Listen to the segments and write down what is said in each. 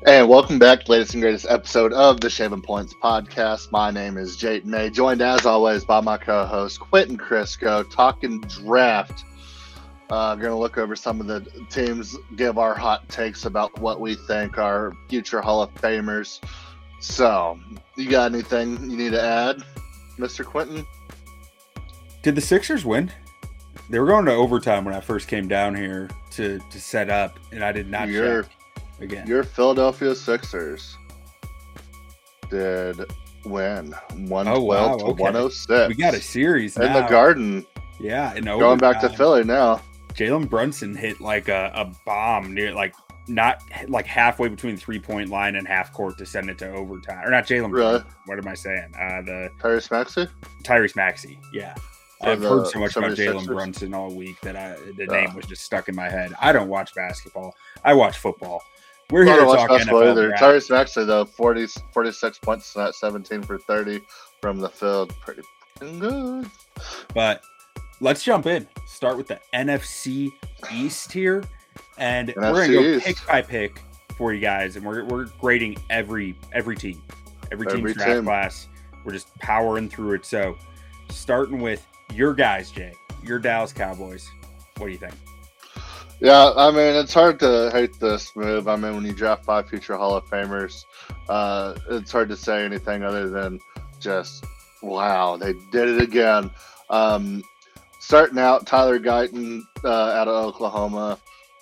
And welcome back to the latest and greatest episode of the Shaven Points podcast. My name is Jayton May, joined as always by my co-host Quentin Crisco, talking draft. Going to look over some of the teams, give our hot takes about what we think are future Hall of Famers. So, you got anything you need to add, Mr. Quentin? Did the Sixers win? They were going to overtime when I first came down here to set up, and I did not check again. Your Philadelphia Sixers did win 112 to 106. We got a series in now. the Garden. Yeah, in going overtime. back to Philly now. Jalen Brunson hit like a bomb near not like halfway between the 3-point line and half court to send it to overtime. Or not Jalen Brunson. What am I saying? The Tyrese Maxey? Tyrese Maxey, yeah. I've heard so much about Jalen Brunson all week that the name was just stuck in my head. I don't watch basketball. I watch football. We're here to talk NFL either. Tyrese Maxey, though, 46 points tonight, 17 for 30 from the field. Pretty good. But let's jump in. Start with the NFC East here. And we're going to go pick by pick for you guys. And we're grading every team. Every team's draft class. We're just powering through it. So starting with your guys, Jay. Your Dallas Cowboys. What do you think? Yeah, I mean, it's hard to hate this move. I mean, when you draft 5 future Hall of Famers, it's hard to say anything other than just, wow, they did it again. Starting out, Tyler Guyton out of Oklahoma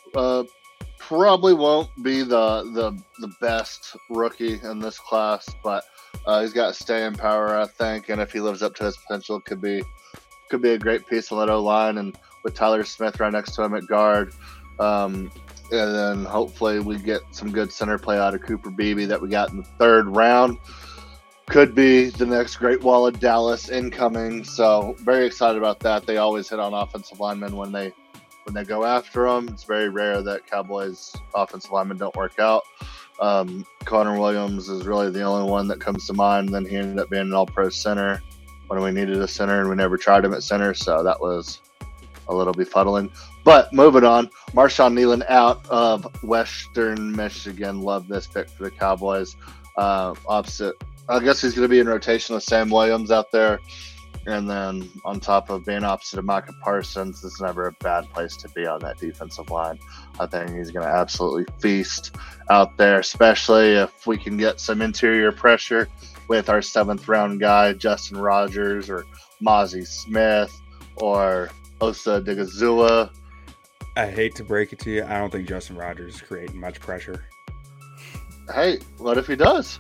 probably won't be the best rookie in this class, but he's got staying power, I think, and if he lives up to his potential, could be a great piece on that O-line, and with Tyler Smith right next to him at guard. And then hopefully we get some good center play out of Cooper Beebe that we got in the 3rd round. Could be the next Great Wall of Dallas incoming. So very excited about that. They always hit on offensive linemen when they go after them. It's very rare that Cowboys offensive linemen don't work out. Connor Williams is really the only one that comes to mind. Then he ended up being an all-pro center when we needed a center, and we never tried him at center. So that was a little befuddling. But moving on, Marshawn Kneeland out of Western Michigan. Love this pick for the Cowboys. Opposite, I guess he's going to be in rotation with Sam Williams out there. And then on top of being opposite of Micah Parsons, this is never a bad place to be on that defensive line. I think he's going to absolutely feast out there, especially if we can get some interior pressure with our 7th round guy, Justin Rogers, or Mozzie Smith, or Osa Digazua. I hate to break it to you. I don't think Justin Rogers is creating much pressure. Hey, what if he does?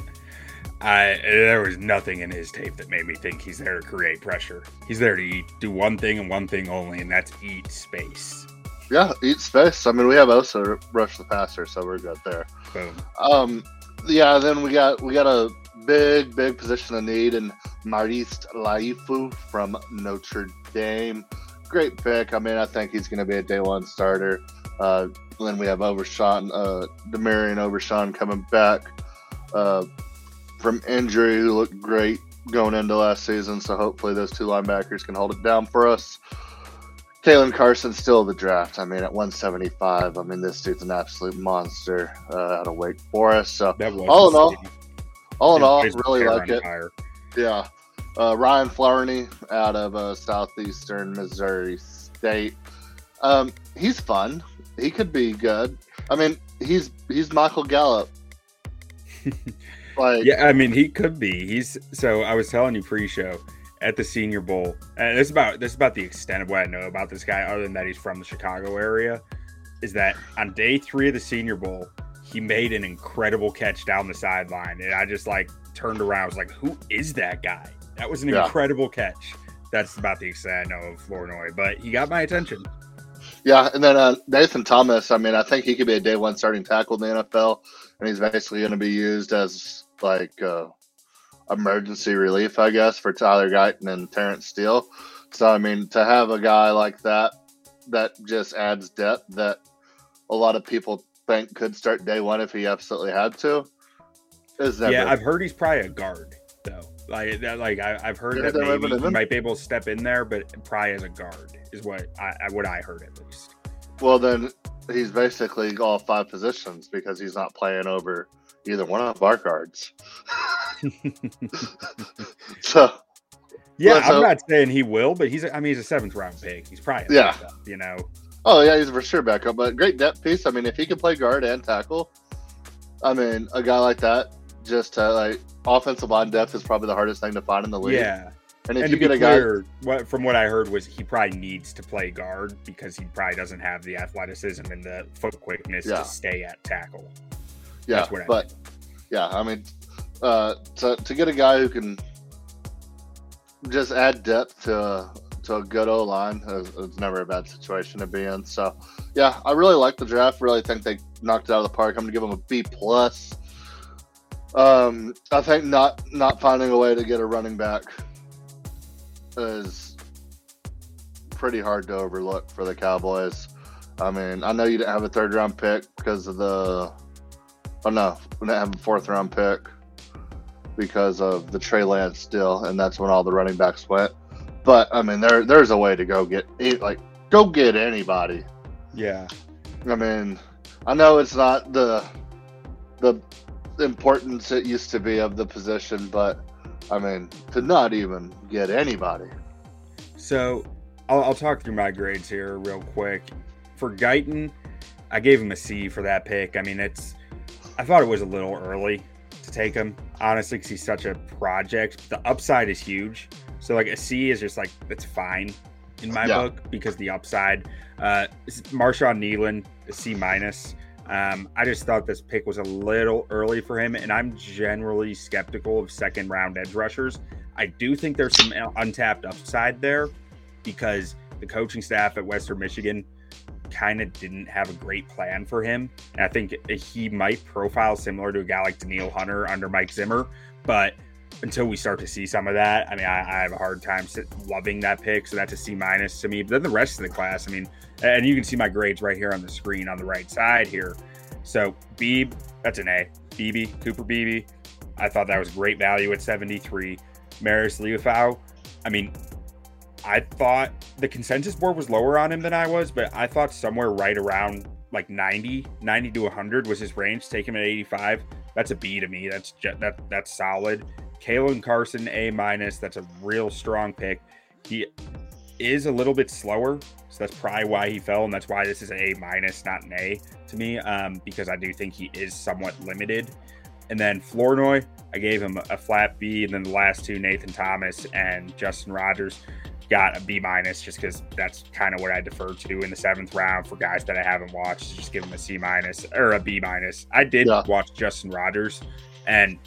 There was nothing in his tape that made me think he's there to create pressure. He's there to do one thing and one thing only, and that's eat space. Yeah, eat space. I mean, we have Osa rush the passer, so we're good there. Boom. Yeah, then we got a big position of need in Maurice Laifu from Notre Dame. Great pick. I mean, I think he's going to be a day one starter. Then we have Overshawn, Demarion Overshawn coming back from injury, who looked great going into last season. So hopefully those 2 linebackers can hold it down for us. Kalen Carson's still the draft. I mean, at 175, I mean, this dude's an absolute monster out of Wake Forest. So all in all, really like it. Yeah. Ryan Flaherty out of Southeastern Missouri State. He's fun. He could be good. I mean, he's Michael Gallup. Yeah, I mean, he could be. So I was telling you pre-show at the Senior Bowl, and this is about the extent of what I know about this guy, other than that he's from the Chicago area, is that on day 3 of the Senior Bowl, he made an incredible catch down the sideline, and I just turned around. I was like, who is that guy? That was an incredible catch. That's about the extent I know of Flournoy, but he got my attention. Yeah, and then Nathan Thomas, I mean, I think he could be a day 1 starting tackle in the NFL, and he's basically going to be used as emergency relief, I guess, for Tyler Guyton and Terrence Steele. So, I mean, to have a guy like that just adds depth that a lot of people think could start day 1 if he absolutely had to. Yeah, I've heard he's probably a guard, though. I've heard that maybe he might be able to step in there, but probably as a guard is what I heard at least. Well, then he's basically all 5 positions because he's not playing over either one of our guards. So yeah, I'm not saying he will, but he's a 7th round pick. He's probably backup, you know. Oh yeah, he's for sure backup, but great depth piece. I mean, if he could play guard and tackle, I mean, a guy like that, just to, like, offensive line depth is probably the hardest thing to find in the league. Yeah. And if you get a guy, from what I heard was he probably needs to play guard because he probably doesn't have the athleticism and the foot quickness to stay at tackle. Yeah, I mean, to get a guy who can just add depth to a good O-line is never a bad situation to be in. So, yeah, I really like the draft. Really think they knocked it out of the park. I'm going to give them a B+. I think not finding a way to get a running back is pretty hard to overlook for the Cowboys. I mean, I know you didn't have a 3rd-round pick because of we didn't have a 4th-round pick because of the Trey Lance deal, and that's when all the running backs went. But I mean, there's a way to go get anybody. Yeah. I mean, I know it's not the importance it used to be of the position, but I mean, to not even get anybody. So I'll talk through my grades here real quick. For Guyton, I gave him a C for that pick. I mean, I thought it was a little early to take him, honestly, because he's such a project. The upside is huge. So, like, a C is just, like, it's fine in my book because the upside. Marshawn Kneeland, a C-. I just thought this pick was a little early for him, and I'm generally skeptical of 2nd-round edge rushers. I do think there's some untapped upside there because the coaching staff at Western Michigan kind of didn't have a great plan for him. And I think he might profile similar to a guy like Danielle Hunter under Mike Zimmer. But until we start to see some of that, I mean, I have a hard time loving that pick. So that's a C- to me. But then the rest of the class, I mean, and you can see my grades right here on the screen on the right side here. So Beebe, that's an A. Cooper Beebe. I thought that was great value at 73. Marius Liufau, I mean, I thought the consensus board was lower on him than I was, but I thought somewhere right around like 90 to 100 was his range. Take him at 85. That's a B to me. That's solid. Kalen Carson, A-. That's a real strong pick. He is a little bit slower, so that's probably why he fell, and that's why this is an A-, not an A to me, because I do think he is somewhat limited. And then Flournoy, I gave him a flat B, and then the last two, Nathan Thomas and Justin Rogers, got a B- just because that's kind of what I defer to in the 7th round for guys that I haven't watched. Just give him a C- or a B-. I did watch Justin Rogers, and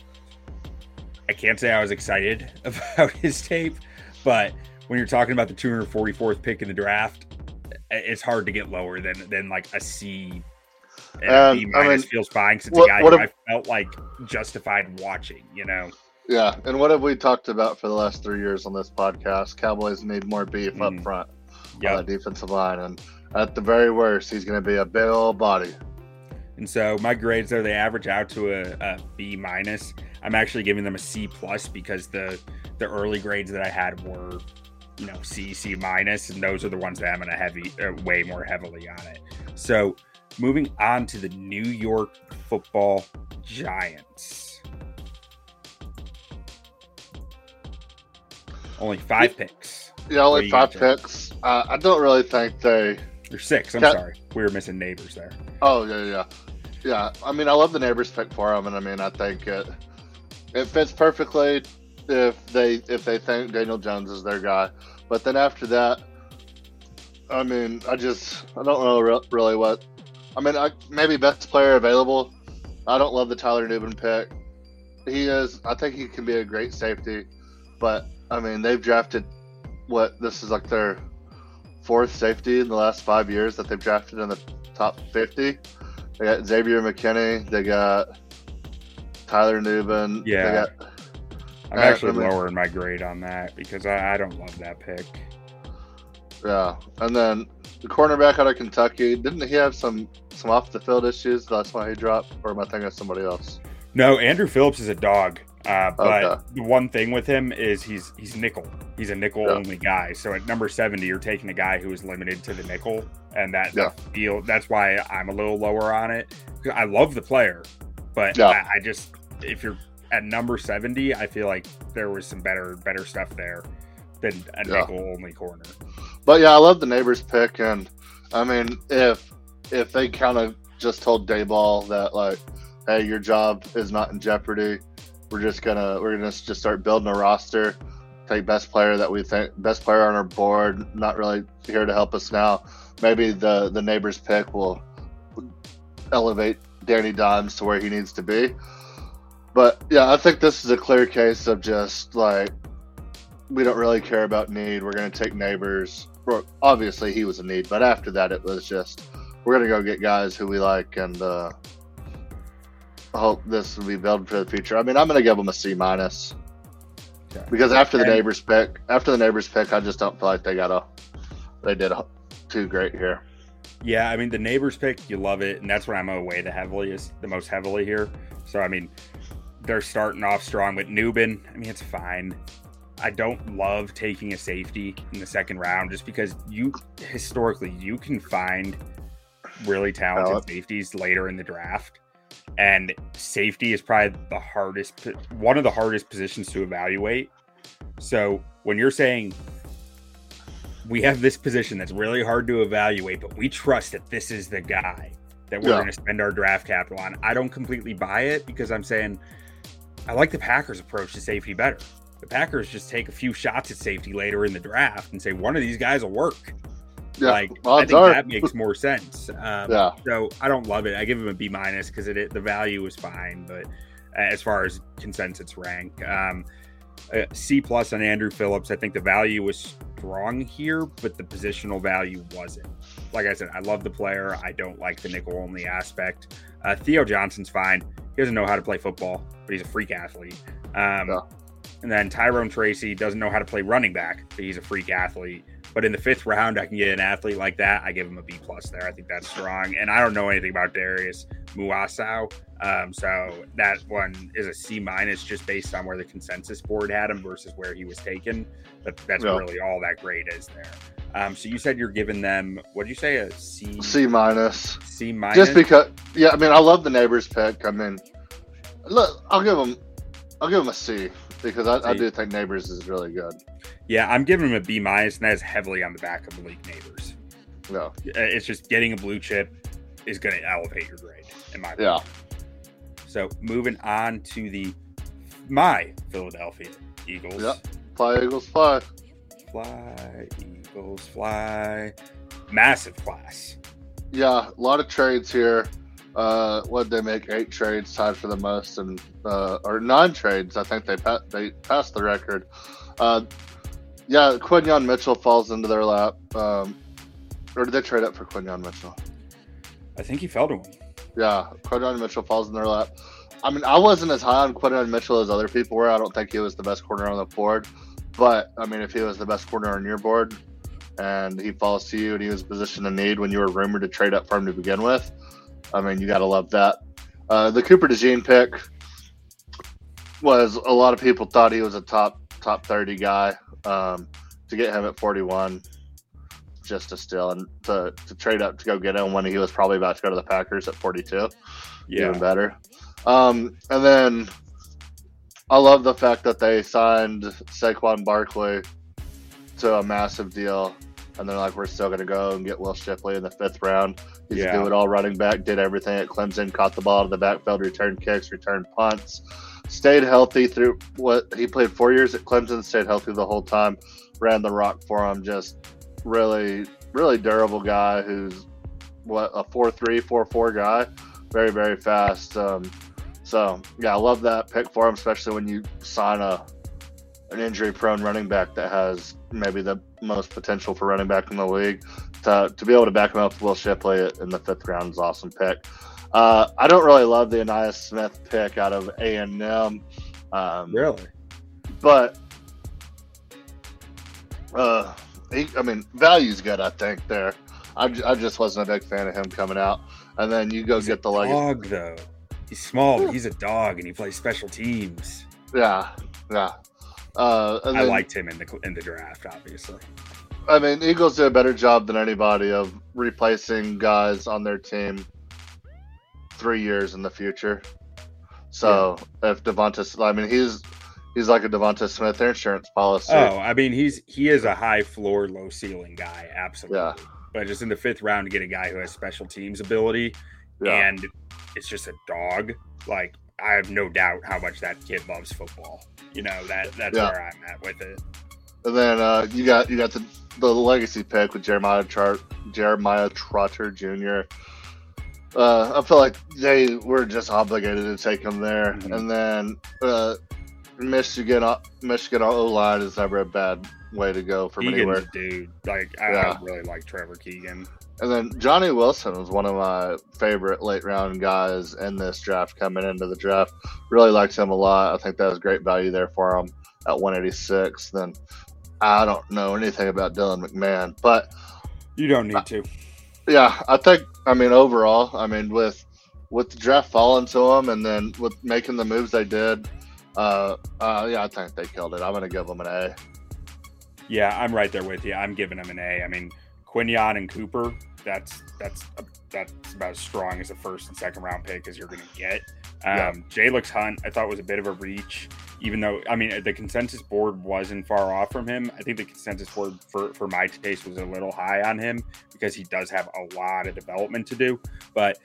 I can't say I was excited about his tape, but when you're talking about the 244th pick in the draft, it's hard to get lower than like a C. And B- feels fine because it's a guy who I felt like justified watching, you know? Yeah, and what have we talked about for the last 3 years on this podcast? Cowboys need more beef up front on the defensive line, and at the very worst, he's going to be a big old body. And so my grades there, they average out to a B-. I'm actually giving them a C+ because the early grades that I had were, you know, C+, and those are the ones that I'm going to way more heavily on it. So moving on to the New York Football Giants. Only 5 picks. Yeah, only 5 picks. I don't really think they... You're 6. I'm sorry. We were missing Neighbors there. Oh, yeah. Yeah, I mean, I love the Neighbors pick for him, and I mean, I think it fits perfectly if they think Daniel Jones is their guy. But then after that, I mean, I don't know really what... I mean, maybe best player available. I don't love the Tyler Nubin pick. I think he can be a great safety, but I mean, they've drafted this is like their 4th safety in the last 5 years that they've drafted in the top 50. They got Xavier McKinney. They got Tyler Nubin. Yeah. I'm actually lowering my grade on that because I don't love that pick. Yeah. And then the cornerback out of Kentucky, didn't he have some off the field issues? That's why he dropped, or am I thinking of somebody else? No, Andrew Phillips is a dog. But the one thing with him is he's nickel. He's a nickel only guy. So at number 70, you're taking a guy who is limited to the nickel, and that's why I'm a little lower on it. I love the player, but I just, if you're at number 70, I feel like there was some better stuff there than a nickel only corner. But yeah, I love the Neighbors pick, and I mean, if they kind of just told Dayball that, like, hey, your job is not in jeopardy, we're gonna just start building a roster, take best player on our board, not really here to help us now. Maybe the Neighbors pick will elevate Danny Dimes to where he needs to be. But yeah, I think this is a clear case of just like, we don't really care about need. We're going to take Neighbors. Well, obviously, he was a need, but after that, it was just, we're going to go get guys who we like, and hope this will be built for the future. I mean, I'm going to give them a C-, because after the Neighbors pick, I just don't feel like they did too great here. Yeah, I mean, the Neighbors pick, you love it, and that's what I'm going to weigh the most heavily here. So, I mean, they're starting off strong with Nubin. I mean, it's fine. I don't love taking a safety in the second round just because historically you can find really talented safeties later in the draft, and safety is probably one of the hardest positions to evaluate. So when you're saying we have this position that's really hard to evaluate, but we trust that this is the guy that we're going to spend our draft capital on, I don't completely buy it, because I'm saying I like the Packers' approach to safety better. The Packers just take a few shots at safety later in the draft and say one of these guys will work. Yeah, I think that makes more sense. So I don't love it. I give him a B- because the value is fine, but as far as consensus rank, C+ on Andrew Phillips. I think the value was strong here, but the positional value wasn't. Like I said, I love the player. I don't like the nickel only aspect. Theo Johnson's fine. He doesn't know how to play football, but he's a freak athlete. And then Tyrone Tracy doesn't know how to play running back, but he's a freak athlete. But in the 5th round, I can get an athlete like that. I give him a B+ there. I think that's strong. And I don't know anything about Darius Muasau. So that one is a C- just based on where the consensus board had him versus where he was taken. But that's really all that grade is there. So you said you're giving them, what did you say, a C? C-. C-. Just because, I mean, I love the Neighbors pick. I mean, look, I'll give him a C, because I do think Neighbors is really good. Yeah, I'm giving him a B-, and that is heavily on the back of Malik Neighbors. No, it's just getting a blue chip is going to elevate your grade, in my opinion. So moving on to my Philadelphia Eagles. Yep. Fly, Eagles, fly. Fly, Eagles, fly. Massive class. Yeah, a lot of trades here. What did they make? 8 trades, tied for the most, and or 9 trades. I think they passed the record. Quinyon Mitchell falls into their lap. Or did they trade up for Quinyon Mitchell? I think he fell to him. Yeah, Quinyon Mitchell falls in their lap. I mean, I wasn't as high on Quinyon Mitchell as other people were. I don't think he was the best corner on the board. But, I mean, if he was the best corner on your board and he falls to you and he was positioned in need when you were rumored to trade up for him to begin with, I mean, you got to love that. The Cooper DeJean pick was, a lot of people thought he was a top 30 guy. To get him at 41, just a steal, and to trade up to go get him when he was probably about to go to the Packers at 42, even better. And then I love the fact that they signed Saquon Barkley to a massive deal, and they're like, we're still going to go and get Will Shipley in the 5th round. He's a do-it-all running back, did everything at Clemson, caught the ball to the backfield, returned kicks, returned punts, stayed healthy through he played 4 years at Clemson, stayed healthy the whole time, ran the rock for him. Just really, really durable guy who's a 4.3, 4.4 guy. Very, very fast. So, yeah, I love that pick for him, especially when you sign an injury-prone running back that has maybe the most potential for running back in the league. To be able to back him up with Will Shipley in the 5th round is an awesome pick. I don't really love the Ainias Smith pick out of A&M. Really? But, value's good, I think, there. I just wasn't a big fan of him coming out. And then you go get the dog, though. He's small, but he's a dog, and he plays special teams. Yeah, yeah. I liked him in the draft, obviously. I mean, Eagles do a better job than anybody of replacing guys on their team 3 years in the future. So if Devonta, I mean, he's like a Devonta Smith, their insurance policy. Oh, I mean, he is a high floor, low ceiling guy, absolutely. Yeah. But just in the 5th round to get a guy who has special teams ability, and it's just a dog. Like, I have no doubt how much that kid loves football. You know, that's where I'm at with it. And then you got the legacy pick with Jeremiah Trotter Jr. I feel like they were just obligated to take him there. Mm-hmm. And then Michigan O-line is never a bad way to go from anywhere. Dude, like I really like Trevor Keegan. And then Johnny Wilson was one of my favorite late round guys in this draft coming into the draft. Really liked him a lot. I think that was great value there for him at 186. Then I don't know anything about Dylan McMahon, but you don't need to. Yeah, I mean, overall, with the draft falling to them and then with making the moves they did, I think they killed it. I'm going to give them an A. Yeah, I'm right there with you. I'm giving them an A. I mean, Quinyon and Cooper, that's about as strong as a 1st and 2nd round pick as you're going to get. Jalix Hunt, I thought was a bit of a reach, even though, I mean, the consensus board wasn't far off from him. I think the consensus board for my taste was a little high on him because he does have a lot of development to do, but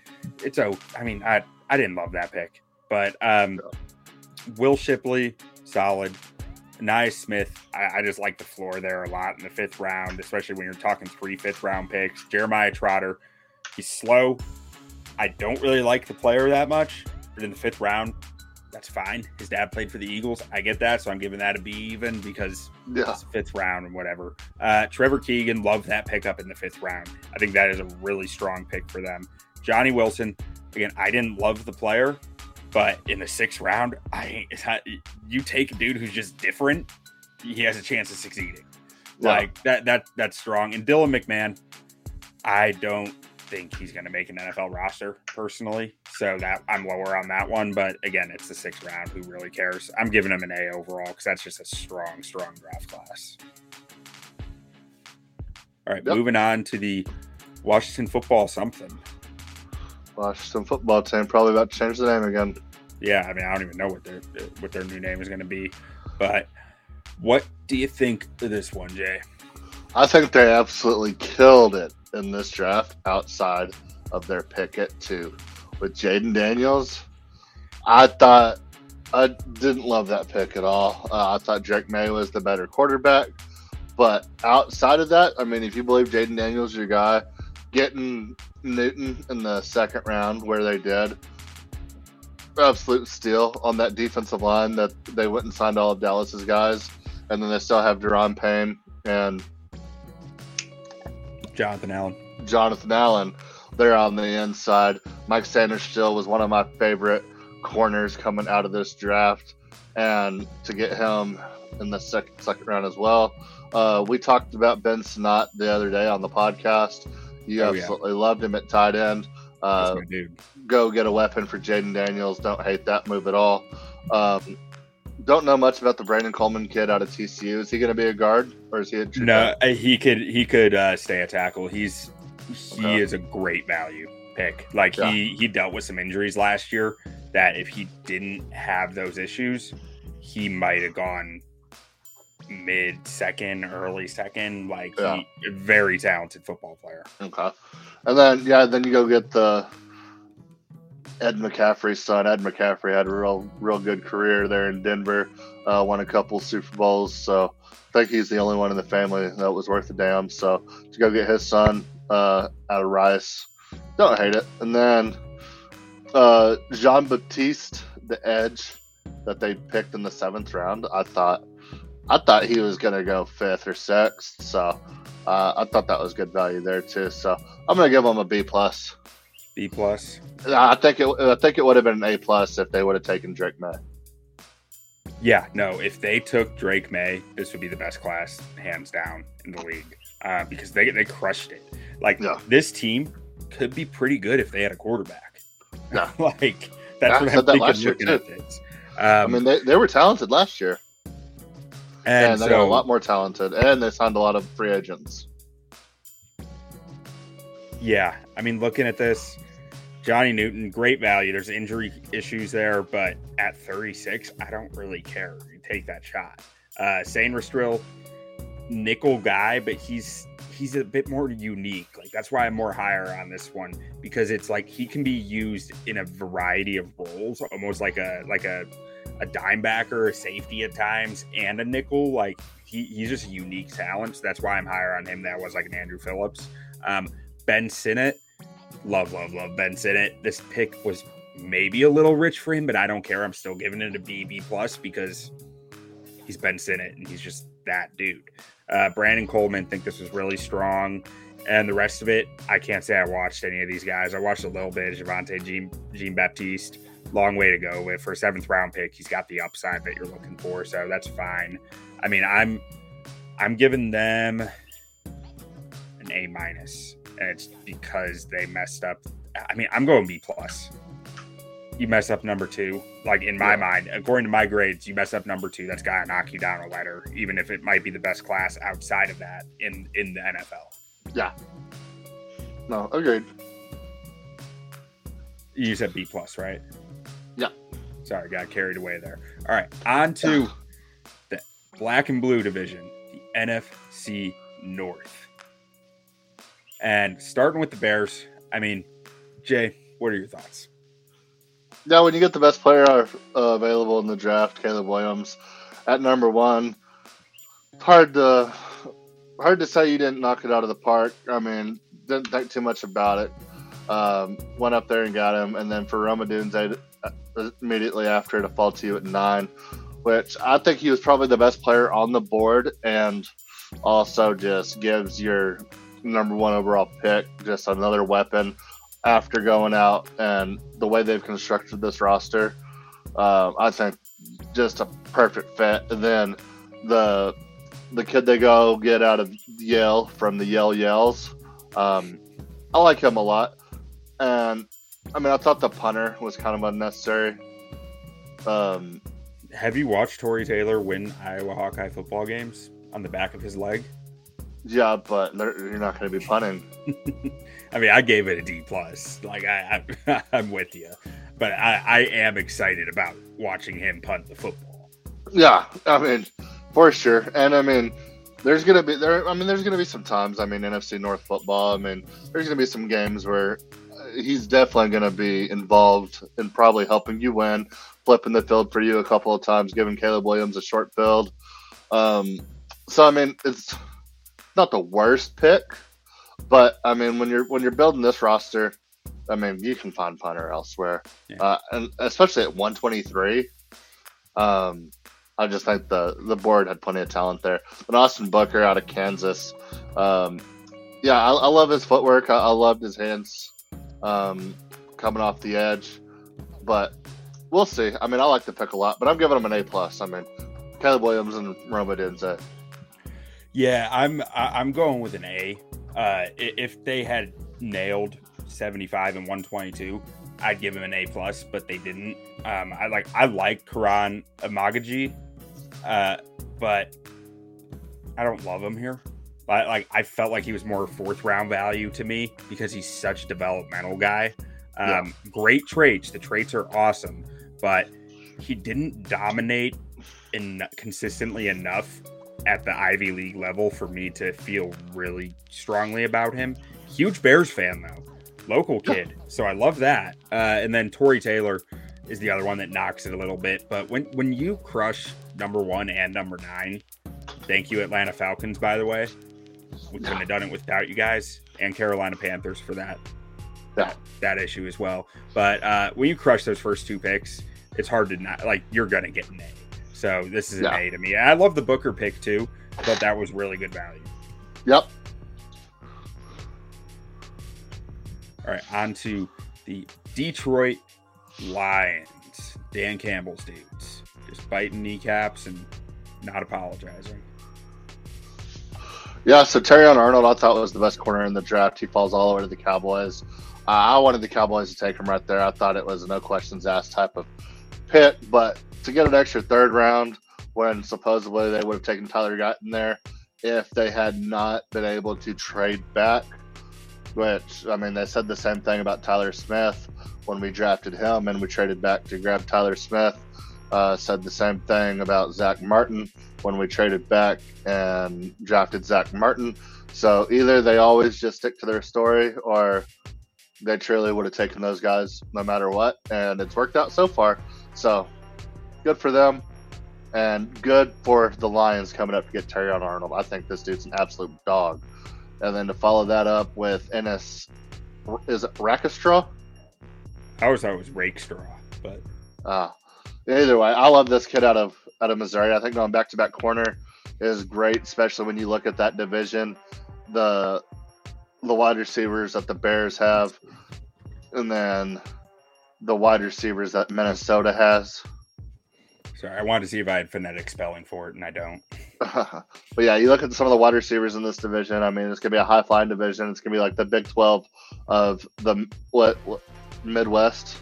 I didn't love that pick, but Will Shipley, solid. Ainias Smith, I just like the floor there a lot in the 5th round, especially when you're talking 3 5th round picks. Jeremiah Trotter, he's slow. I don't really like the player that much, but in the 5th round, that's fine. His dad played for the Eagles. I get that, so I'm giving that a B even because it's 5th round and whatever. Trevor Keegan, love that pickup in the 5th round. I think that is a really strong pick for them. Johnny Wilson, again, I didn't love the player, but in the 6th round, you take a dude who's just different, he has a chance of succeeding. Yeah. Like that's strong. And Dylan McMahon, I don't think he's going to make an NFL roster personally, so that I'm lower on that one. But again, it's the 6th round. Who really cares? I'm giving him an A overall because that's just a strong draft class. All right, moving on to the Washington football something. Washington football team probably about to change the name again. Yeah, I mean, I don't even know what their new name is going to be. But what do you think of this one, Jay? I think they absolutely killed it in this draft outside of their pick at 2 with Jaden Daniels. I didn't love that pick at all. I thought Drake May was the better quarterback. But outside of that, I mean, if you believe Jaden Daniels is your guy, getting Newton in the 2nd round where they did, absolute steal on that defensive line that they went and signed all of Dallas's guys, and then they still have Deron Payne and Jonathan Allen. They're on the inside. Mike Sanders still was one of my favorite corners coming out of this draft, and to get him in the second round as well. We talked about Ben Sinnott the other day on the podcast. You absolutely loved him at tight end. That's my dude. Go get a weapon for Jaden Daniels. Don't hate that move at all. Don't know much about the Brandon Coleman kid out of TCU. Is he going to be a guard or is he a true No, he could stay a tackle. He is a great value pick. Like he dealt with some injuries last year that if he didn't have those issues, he might have gone mid-second, early second. Like he a very talented football player. Okay. And then you go get the Ed McCaffrey's son. Ed McCaffrey had a real good career there in Denver. Won a couple Super Bowls. So I think he's the only one in the family that was worth a damn. So to go get his son out of Rice, don't hate it. And then Jean-Baptiste, the edge that they picked in the 7th round, I thought he was going to go 5th or 6th. So I thought that was good value there too. So I'm going to give him a B+. B+. I think it would have been an A+ if they would have taken Drake May. Yeah, no. If they took Drake May, this would be the best class, hands down, in the league because they crushed it. Like this team could be pretty good if they had a quarterback. Yeah, like that's what I'm thinking looking at this. I mean, they were talented last year. And they got a lot more talented. And they signed a lot of free agents. Yeah. I mean, looking at this, Johnny Newton, great value. There's injury issues there, but at 36, I don't really care. You take that shot. Sainristil, nickel guy, but he's a bit more unique. Like, that's why I'm more higher on this one, because it's like he can be used in a variety of roles, almost like a dime backer, a safety at times, and a nickel. Like, he's just a unique talent. So that's why I'm higher on him than I was like an Andrew Phillips. Ben Sinnott, love Ben Sinnott. This pick was maybe a little rich for him, but I don't care. I'm still giving it a B+ because he's Ben Sinnott and he's just that dude. Brandon Coleman, think this was really strong. And the rest of it, I can't say I watched any of these guys. I watched a little bit of Javonte Jean-Baptiste. Long way to go with for a 7th round pick. He's got the upside that you're looking for, so that's fine. I mean, I'm giving them an A-, and it's because they messed up. I mean, I'm going B+. You mess up number 2, like in my mind, according to my grades, you mess up number 2. That's got to knock you down a letter, even if it might be the best class outside of that in the NFL. Yeah. No, agreed. You said B+, right? Yeah. Sorry, got carried away there. All right, on to the black and blue division, the NFC North. And starting with the Bears, I mean, Jay, what are your thoughts? Yeah, when you get the best player available in the draft, Caleb Williams, at number 1, it's hard to say you didn't knock it out of the park. I mean, didn't think too much about it. Went up there and got him, and then for Rome Odunze immediately after to fall to you at 9, which I think he was probably the best player on the board, and also just gives your number 1 overall pick just another weapon after going out. And the way they've constructed this roster, I think just a perfect fit. And then the kid they go get out of Yale from the Yale Yells, I like him a lot. And I mean, I thought the punter was kind of unnecessary. Have you watched Tory Taylor win Iowa Hawkeye football games on the back of his leg? Yeah, but you're not going to be punting. I mean, I gave it a D+. Like, I'm with you. But I am excited about watching him punt the football. Yeah, I mean, for sure. And I mean, there's going to be some times, I mean, NFC North football, I mean, there's going to be some games where he's definitely going to be involved in probably helping you win, flipping the field for you a couple of times, giving Caleb Williams a short field. So, I mean, it's not the worst pick, but I mean, when you're building this roster, I mean, you can find punter elsewhere, and especially at 123. I just think the board had plenty of talent there. And Austin Booker out of Kansas, I love his footwork. I loved his hands coming off the edge, but we'll see. I mean, I like the pick a lot, but I'm giving him an A+. I mean, Caleb Williams and Rome Odunze. Yeah, I'm going with an A. If they had nailed 75 and 122, I'd give him an A+, but they didn't. I like Karan Amagaji, but I don't love him here. I felt like he was more 4th round value to me because he's such a developmental guy. Great traits. The traits are awesome, but he didn't dominate consistently enough at the Ivy League level for me to feel really strongly about him. Huge Bears fan, though. Local kid. So I love that. And then Tory Taylor is the other one that knocks it a little bit. But when you crush number 1 and number 9, thank you, Atlanta Falcons, by the way. We couldn't have done it without you guys, and Carolina Panthers for that issue as well. But when you crush those first 2 picks, it's hard to not, like, you're going to get an A. So this is an A to me. I love the Booker pick too, but that was really good value. Yep. All right, on to the Detroit Lions. Dan Campbell's dudes. Just biting kneecaps and not apologizing. Yeah, so Terrion Arnold, I thought was the best corner in the draft. He falls all over to the Cowboys. I wanted the Cowboys to take him right there. I thought it was a no questions asked type of pick, but to get an extra third round when supposedly they would have taken Tyler Guyton there if they had not been able to trade back, which, I mean, they said the same thing about Tyler Smith when we drafted him and we traded back to grab Tyler Smith. Said the same thing about Zach Martin when we traded back and drafted Zach Martin. So either they always just stick to their story or they truly would have taken those guys no matter what. And it's worked out so far. So good for them and good for the Lions coming up to get Terrion Arnold. I think this dude's an absolute dog. And then to follow that up with Ennis, is it Rackstraw? I always thought it was Rakestraw, but either way, I love this kid out of Missouri. I think going back-to-back corner is great, especially when you look at that division, the wide receivers that the Bears have, and then the wide receivers that Minnesota has. Sorry, I wanted to see if I had phonetic spelling for it, and I don't. But yeah, you look at some of the wide receivers in this division. I mean, it's gonna be a high-flying division. It's gonna be like the Big 12 of the what Midwest.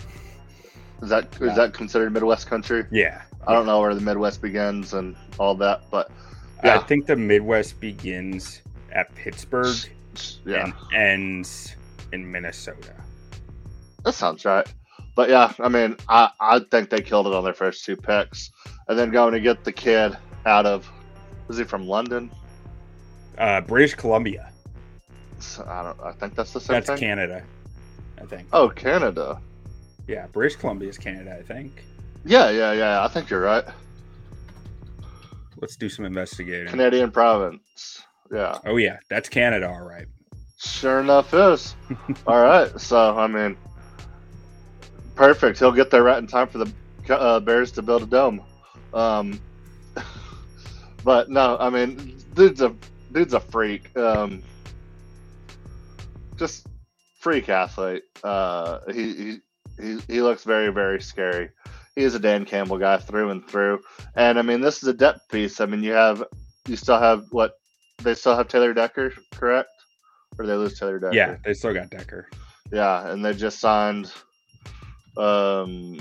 Is that considered Midwest country? Yeah. I don't know where the Midwest begins and all that, but yeah. I think the Midwest begins at Pittsburgh and ends in Minnesota. That sounds right. But yeah, I mean, I think they killed it on their first two picks. And then going to get the kid out of, is he from London? British Columbia. So, I think that's the same thing. That's Canada, I think. Oh, Canada. Yeah, British Columbia is Canada, I think. Yeah. I think you're right. Let's do some investigating. Canadian province. Yeah. Oh, yeah. That's Canada, all right. Sure enough is. All right. So, I mean, perfect. He'll get there right in time for the Bears to build a dome. But no, I mean, dude's a freak. Just freak athlete. He looks very, very scary. He is a Dan Campbell guy through and through. And I mean, this is a depth piece. I mean, you still have they still have Taylor Decker, correct? Or did they lose Taylor Decker? Yeah, they still got Decker. Yeah, and they just signed Panay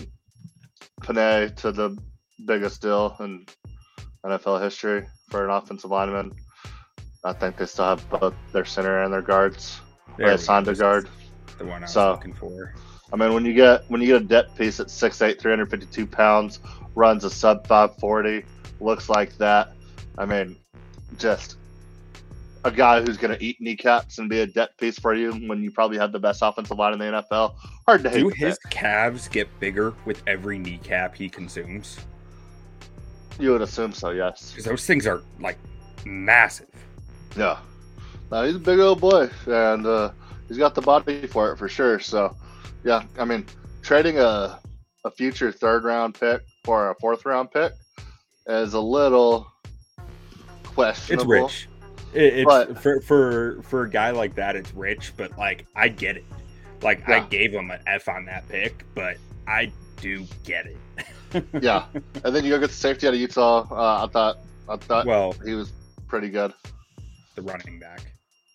to the biggest deal in NFL history for an offensive lineman. I think they still have both their center and their guards. They signed a guard. The one I was looking for. I mean, when you get a depth piece at 6'8", 352 pounds, runs a sub 540, looks like that. I mean, just a guy who's going to eat kneecaps and be a depth piece for you when you probably have the best offensive line in the NFL. Hard to hate. Do his calves get bigger with every kneecap he consumes? You would assume so, yes. Because those things are like massive. Yeah. No, he's a big old boy, and he's got the body for it for sure. So, yeah, I mean, trading a future third-round pick for a fourth-round pick is a little questionable. It's rich. But for a guy like that, it's rich. But like, I get it. Like, yeah. I gave him an F on that pick, but I do get it. Yeah, and then you go get the safety out of Utah. I thought he was pretty good. The running back.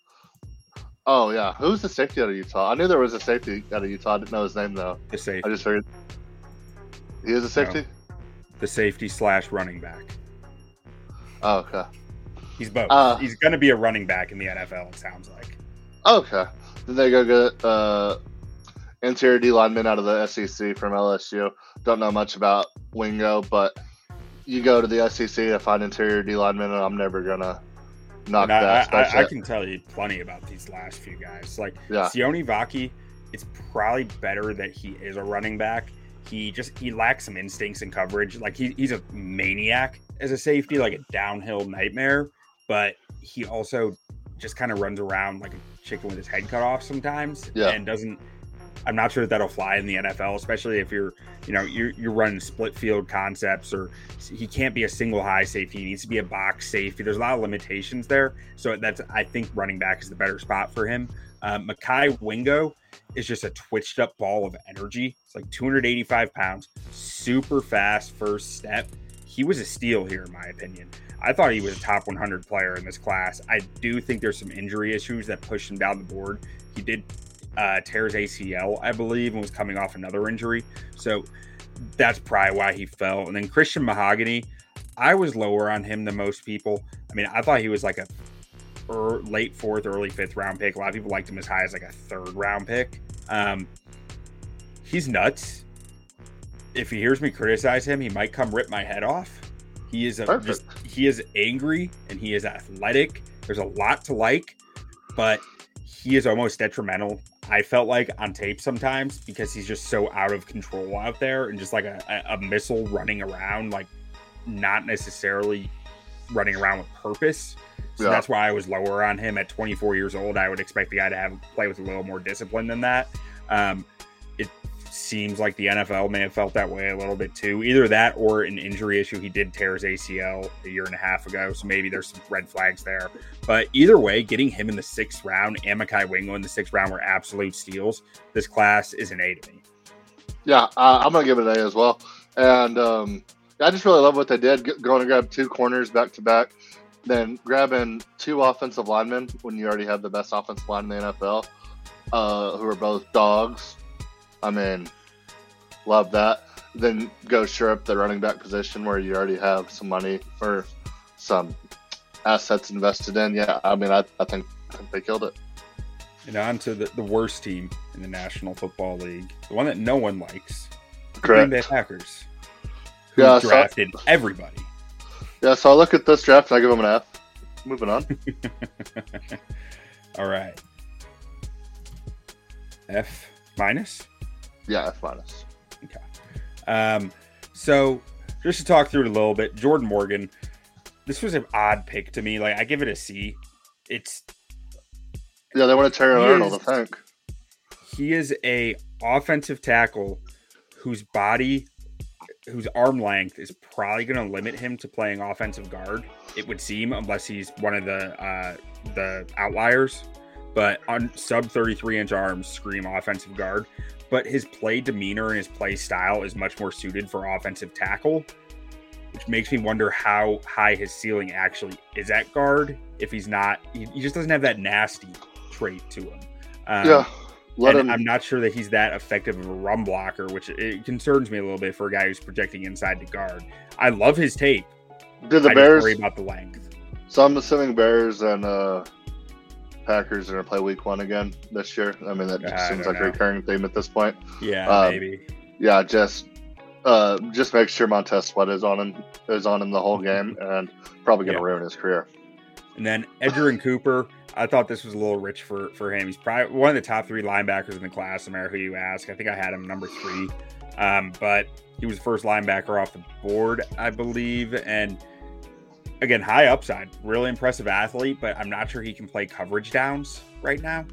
Oh yeah, who's the safety out of Utah? I knew there was a safety out of Utah. I didn't know his name though. The safety. I just figured he is a safety. No. The safety / running back. Oh, okay. He's both. He's going to be a running back in the NFL. It sounds like. Okay. Then they go get interior D lineman out of the SEC from LSU. Don't know much about Wingo, but you go to the SEC to find interior D lineman, and I'm never gonna knock that. I can tell you plenty about these last few guys. Like Sione Vaki, it's probably better that he is a running back. He lacks some instincts and coverage. Like he's a maniac as a safety, like a downhill nightmare. But he also just kind of runs around like a chicken with his head cut off sometimes, and doesn't. I'm not sure that'll fly in the NFL, especially if you're running split field concepts, or he can't be a single high safety. He needs to be a box safety. There's a lot of limitations there. So I think running back is the better spot for him. Mekhi Wingo is just a twitched up ball of energy. It's like 285 pounds, super fast first step. He was a steal here, in my opinion. I thought he was a top 100 player in this class. I do think there's some injury issues that pushed him down the board. He did tears ACL, I believe, and was coming off another injury. So that's probably why he fell. And then Christian Mahogany, I was lower on him than most people. I mean, I thought he was like a late 4th, early 5th round pick. A lot of people liked him as high as like a 3rd round pick. He's nuts. If he hears me criticize him, he might come rip my head off. He is he is angry and he is athletic. There's a lot to like, but he is almost detrimental, I felt like, on tape sometimes, because he's just so out of control out there and just like a missile running around, like not necessarily running around with purpose. So that's why I was lower on him at 24 years old. I would expect the guy to play with a little more discipline than that. It seems like the NFL may have felt that way a little bit too. Either that or an injury issue. He did tear his ACL a year and a half ago, so maybe there's some red flags there. But either way, getting him in the 6th round and Mekhi Wingo in the 6th round were absolute steals. This class is an A to me. Yeah, I'm going to give it an A as well. And I just really love what they did, going to grab 2 corners back-to-back, then grabbing 2 offensive linemen when you already have the best offensive line in the NFL, who are both dogs. I mean, love that. Then go shore up the running back position where you already have some money for some assets invested in. Yeah, I mean, I think they killed it. And on to the worst team in the National Football League, the one that no one likes, the Correct. Green Bay Packers, who Yeah, drafted everybody. Yeah, so I look at this draft and I give them an F. Moving on. All right. F minus? Yeah, F minus. Okay. So just to talk through it a little bit, Jordan Morgan, this was an odd pick to me. Like, I give it a C. Yeah, they want to Terry Arnold, I think. He is a offensive tackle whose arm length is probably going to limit him to playing offensive guard, it would seem, unless he's one of the outliers. But on sub 33-inch arms scream offensive guard. But his play demeanor and his play style is much more suited for offensive tackle, which makes me wonder how high his ceiling actually is at guard. If he's not, he just doesn't have that nasty trait to him. I'm not sure that he's that effective of a run blocker, which it concerns me a little bit for a guy who's projecting inside the guard. I love his tape. Did the Bears just worry about the length? So I'm assuming Bears and Packers are going to play week 1 again this year. I mean, that just seems like a recurring theme at this point. Yeah, maybe. Yeah, just make sure Montez Sweat is on him the whole game, and probably going to ruin his career. And then Edgerrin Cooper, I thought this was a little rich for him. He's probably one of the top 3 linebackers in the class, no matter who you ask. I think I had him number 3. But he was the first linebacker off the board, I believe. And again, high upside, really impressive athlete, but I'm not sure he can play coverage downs right now.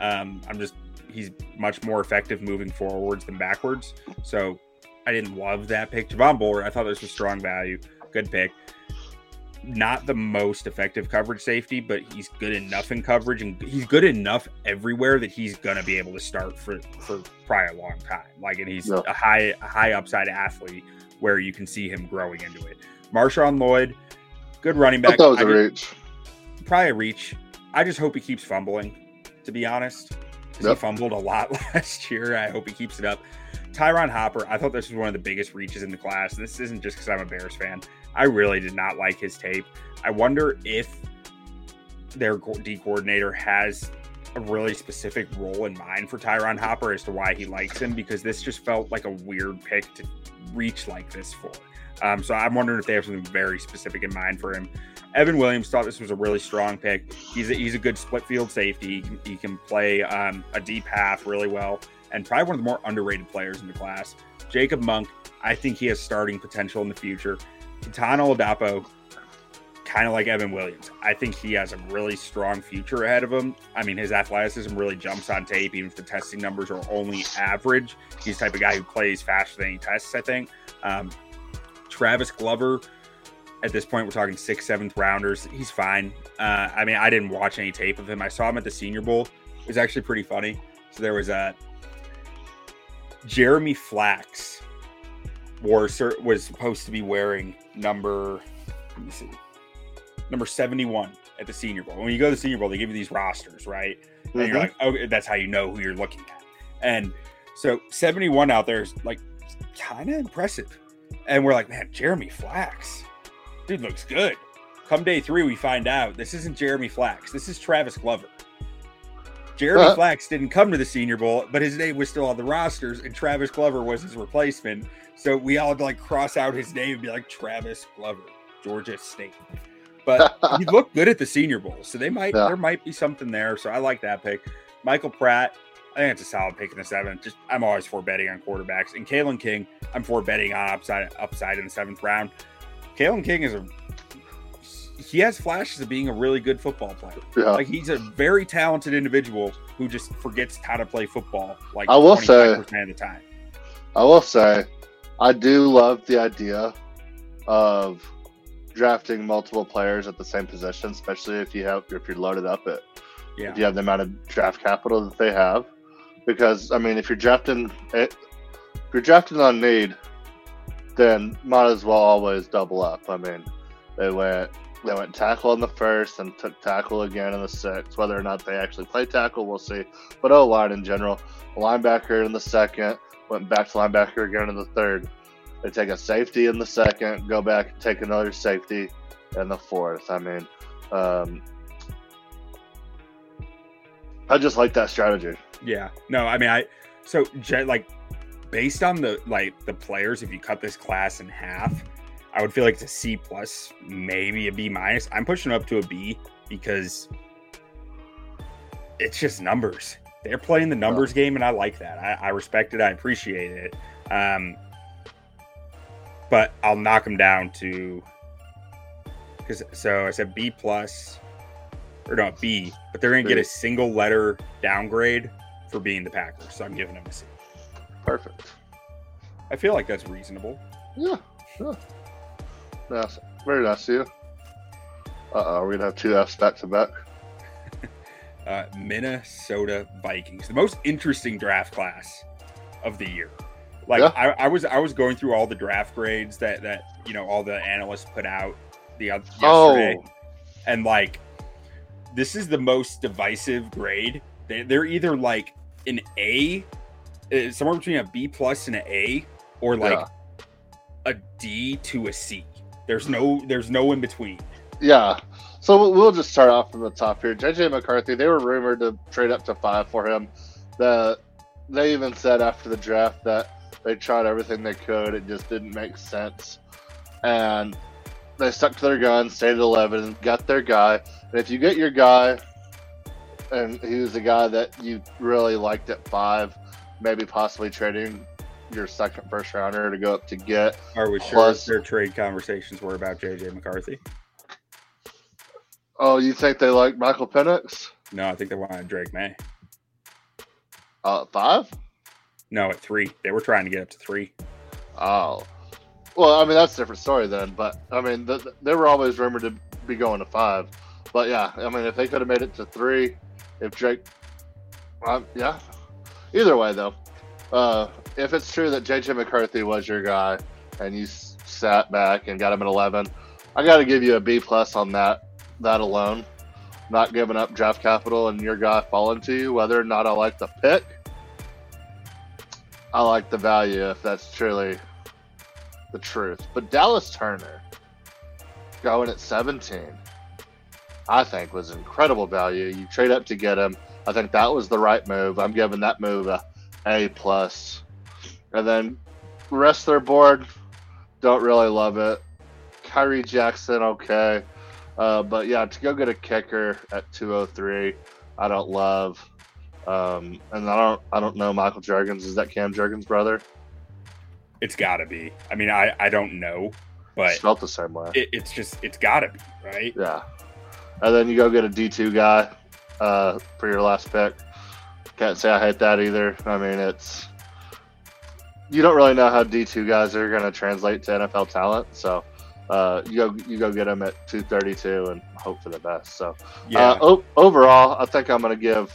He's much more effective moving forwards than backwards. So I didn't love that pick. Javon Bullard, I thought this was strong value. Good pick. Not the most effective coverage safety, but he's good enough in coverage, and he's good enough everywhere that he's going to be able to start for probably a long time. Like, and he's a high upside athlete where you can see him growing into it. Marshawn Lloyd, good running back. That was a reach. Probably a reach. I just hope he keeps fumbling, to be honest. He fumbled a lot last year. I hope he keeps it up. Tyron Hopper, I thought this was one of the biggest reaches in the class. This isn't just because I'm a Bears fan. I really did not like his tape. I wonder if their D coordinator has a really specific role in mind for Tyron Hopper as to why he likes him, because this just felt like a weird pick to reach like this for. So I'm wondering if they have something very specific in mind for him. Evan Williams thought this was a really strong pick. He's a good split field safety. He can play a deep half really well, and probably one of the more underrated players in the class. Jacob Monk, I think he has starting potential in the future. Kitana Oladapo, kind of like Evan Williams. I think he has a really strong future ahead of him. I mean, his athleticism really jumps on tape, even if the testing numbers are only average. He's the type of guy who plays faster than he tests, I think. Travis Glover, at this point, we're talking 6th, 7th rounders. He's fine. I mean, I didn't watch any tape of him. I saw him at the Senior Bowl. It was actually pretty funny. So there was Jeremy Flax was supposed to be wearing number 71 at the Senior Bowl. When you go to the Senior Bowl, they give you these rosters, right? And you're like, oh, that's how you know who you're looking at. And so 71 out there is like kind of impressive. And we're like, man, Jeremy Flax, dude looks good. Come day 3, we find out this isn't Jeremy Flax. This is Travis Glover. Jeremy Flax didn't come to the Senior Bowl, but his name was still on the rosters, and Travis Glover was his replacement. So we all had to like cross out his name and be like Travis Glover, Georgia State. But he looked good at the Senior Bowl, so there might be something there. So I like that pick. Michael Pratt, I think it's a solid pick in the 7th. I'm always for betting on quarterbacks. And Kalen King, I'm for betting on upside in the 7th round. Kalen King he has flashes of being a really good football player. Yeah. Like he's a very talented individual who just forgets how to play football like 25% of the time. I will say, I do love the idea of drafting multiple players at the same position, especially if you're loaded up if you have the amount of draft capital that they have. Because I mean, if you're drafting on need, then might as well always double up. I mean, they went tackle in the 1st and took tackle again in the 6th. Whether or not they actually play tackle, we'll see. But O-line in general, linebacker in the 2nd, went back to linebacker again in the 3rd. They take a safety in the 2nd, go back and take another safety in the 4th. I mean, I just like that strategy. Yeah. No, I mean, based on the players, if you cut this class in half, I would feel like it's a C+, maybe a B-. I'm pushing up to a B because it's just numbers. They're playing the numbers game, and I like that. I respect it. I appreciate it. But I'll knock them down to so I said B+, or no, B, but they're going to get a single letter downgrade for being the Packers. So I'm giving them a C. Perfect. I feel like that's reasonable. Yeah, sure. Nice. Very nice of you. We're going to have 2 Fs back to back. Minnesota Vikings. The most interesting draft class of the year. I was going through all the draft grades that all the analysts put out yesterday. And this is the most divisive grade. They're either like an A, somewhere between a B+ and an A, or a D to a C. There's no in between. Yeah. So we'll just start off from the top here. JJ McCarthy, they were rumored to trade up to 5 for him. They even said after the draft that they tried everything they could. It just didn't make sense. And they stuck to their guns, stayed at 11, got their guy. And if you get your guy, and he was a guy that you really liked at 5, maybe possibly trading your 2nd first rounder to go up to get. Are we sure their trade conversations were about JJ McCarthy? Oh, you think they like Michael Penix? No, I think they wanted Drake May. 5? No, at 3. They were trying to get up to 3. Oh. Well, I mean, that's a different story then. But, I mean, they were always rumored to be going to 5. But, yeah, I mean, if they could have made it to 3, if Drake... yeah. Either way, though. If it's true that J.J. McCarthy was your guy and you sat back and got him at 11, I got to give you a B+ on that alone. Not giving up draft capital and your guy falling to you. Whether or not I like the pick, I like the value if that's truly the truth. But Dallas Turner going at 17, I think was incredible value. You trade up to get him. I think that was the right move. I'm giving that move a A+. And then the rest of their board, don't really love it. Kyrie Jackson, okay. But yeah, to go get a kicker at 203, I don't love. And I don't know Michael Juergens. Is that Cam Juergens' brother? It's got to be. I mean, I don't know, but it's felt the same way. It's got to be, right? Yeah. And then you go get a D2 guy for your last pick. Can't say I hate that either. I mean, you don't really know how D2 guys are going to translate to NFL talent, so you go get them at 232 and hope for the best. So yeah. Overall, I think I'm going to give.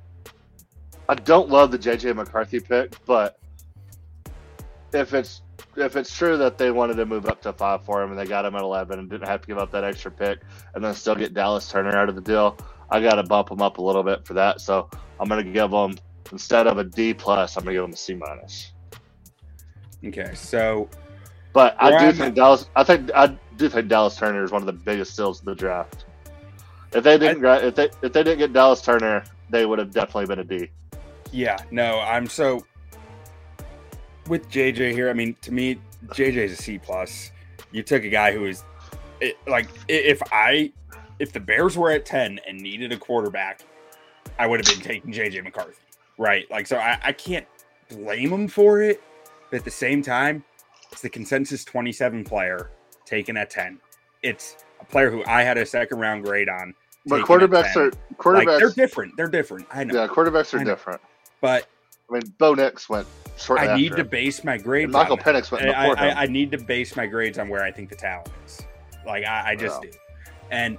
I don't love the JJ McCarthy pick, but if if it's true that they wanted to move up to 5 for him and they got him at 11 and didn't have to give up that extra pick and then still get Dallas Turner out of the deal, I got to bump him up a little bit for that. So I'm going to give him, instead of a D plus, I'm going to give him a C minus. Okay, so, but I do think Dallas Turner is one of the biggest steals of the draft. If they didn't get Dallas Turner, they would have definitely been a D. Yeah, no, I'm so with JJ here. I mean, to me, JJ is a C plus. You took a guy who is like, if the Bears were at 10 and needed a quarterback, I would have been taking JJ McCarthy, right? Like, so I can't blame him for it, but at the same time, it's the consensus 27 player taken at 10. It's a player who I had a second round grade on. But quarterbacks like, they're different. They're different. I know. Yeah, quarterbacks are different. But I mean, Bo Nix went shortly after. I need to base my grades. And Michael Penix went before him. I need to base my grades on where I think the talent is. Like I just do. And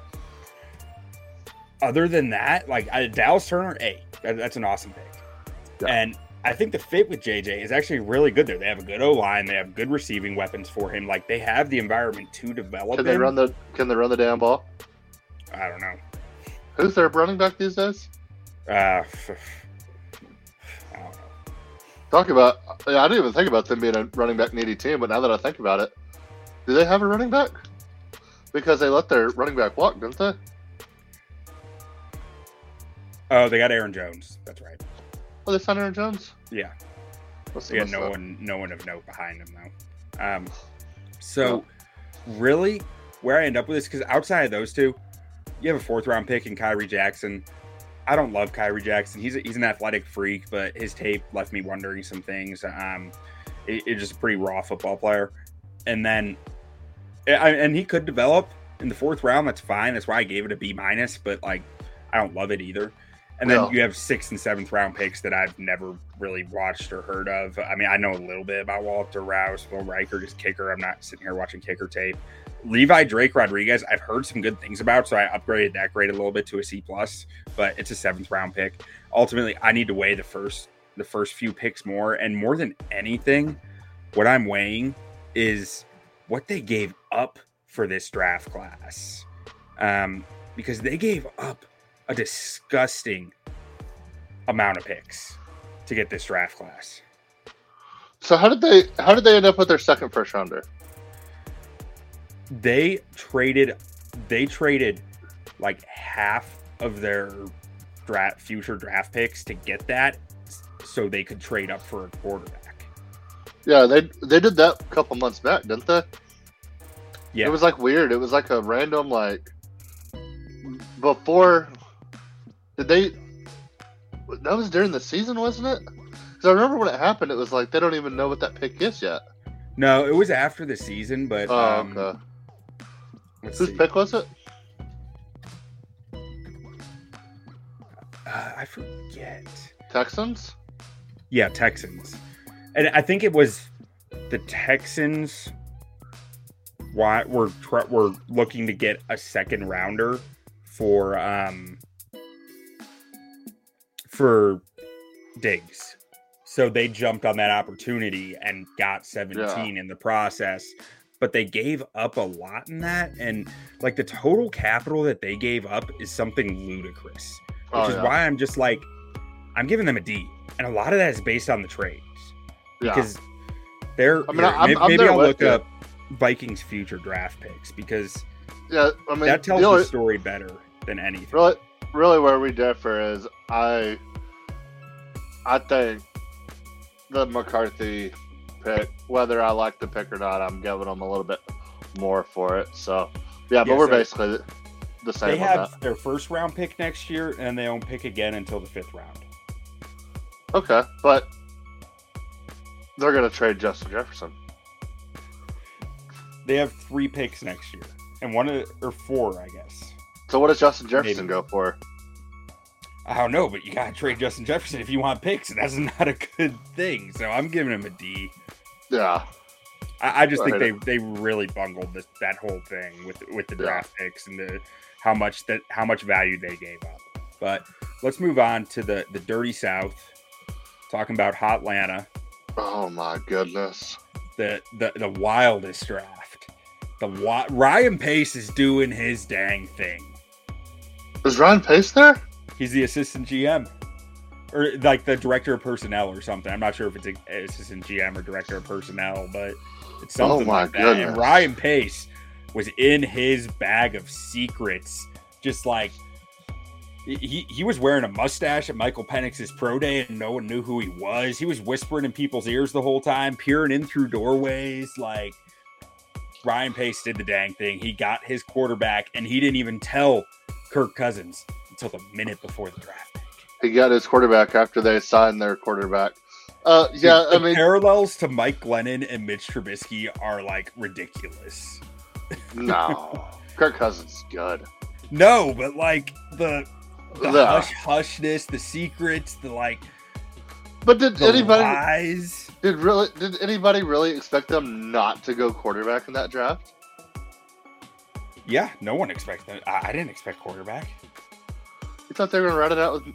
other than that, like Dallas Turner, that's an awesome pick. Yeah. And I think the fit with JJ is actually really good there. They have a good O-line. They have good receiving weapons for him. Like they have the environment to develop. Can they run the damn ball? I don't know. Who's their running back these days? I don't know. Talking about, I didn't even think about them being a running back needy team, but now that I think about it, do they have a running back? Because they let their running back walk, didn't they? Oh, they got Aaron Jones. That's right. Oh, they signed Aaron Jones? Yeah. They got no one of note behind him though. So really, where I end up with this, because outside of those two, you have a 4th round pick in Kyrie Jackson. I don't love Kyrie Jackson. He's an athletic freak, but his tape left me wondering some things. It's just a pretty raw football player. And then, and he could develop in the 4th round. That's fine. That's why I gave it a B minus. But like, I don't love it either. And then you have 6th and 7th round picks that I've never really watched or heard of. I mean, I know a little bit about Walter Rouse, Will Riker, just kicker. I'm not sitting here watching kicker tape. Levi Drake Rodriguez, I've heard some good things about, so I upgraded that grade a little bit to a C+, but it's a 7th round pick. Ultimately, I need to weigh the first few picks more, and more than anything, what I'm weighing is what they gave up for this draft class. Because they gave up a disgusting amount of picks to get this draft class. So how did they end up with their second first rounder? They traded like half of their future draft picks to get that, so they could trade up for a quarterback. Yeah, they did that a couple months back, didn't they? Yeah. It was like weird. It was like a random before. That was during the season, wasn't it? Because I remember when it happened, it was like they don't even know what that pick is yet. No, it was after the season, but okay. Whose pick was it? I forget. Texans? Yeah, Texans. And I think it was the Texans were looking to get a second rounder for Diggs. So they jumped on that opportunity and got 17 in the process. But they gave up a lot in that. And like the total capital that they gave up is something ludicrous. Which is why I'm just like, I'm giving them a D. And a lot of that is based on the trades. Because maybe I'll look up Vikings future draft picks, because that tells the story better than anything. Really where we differ is I think the McCarthy pick, whether I like the pick or not, I'm giving them a little bit more for it. So, but we're basically the same. They have their first round pick next year, and they won't pick again until the 5th round. Okay, but they're going to trade Justin Jefferson. They have 3 picks next year, and 4, I guess. So what does Justin Jefferson go for? I don't know, but you got to trade Justin Jefferson if you want picks. That's not a good thing. So I'm giving him a D. Yeah. I just think they really bungled that whole thing with the draft picks and how much value they gave up. But let's move on to the Dirty South. Talking about Hotlanta. Oh my goodness. the wildest draft. Ryan Pace is doing his dang thing. Is Ryan Pace there? He's the assistant GM. Or like the director of personnel or something. I'm not sure if it's assistant GM or director of personnel, but it's something like that. Goodness. And Ryan Pace was in his bag of secrets, just like he was wearing a mustache at Michael Penix's pro day and no one knew who he was. He was whispering in people's ears the whole time, peering in through doorways. Like, Ryan Pace did the dang thing. He got his quarterback, and he didn't even tell Kirk Cousins until the minute before the draft. He got his quarterback after they signed their quarterback. The parallels to Mike Glennon and Mitch Trubisky are like ridiculous. No, Kirk Cousins is good. No, but like the hushness, the secrets, the like. But did anybody lies? Did anybody really expect them not to go quarterback in that draft? Yeah, no one expected. I didn't expect quarterback. You thought they were going to run it out with?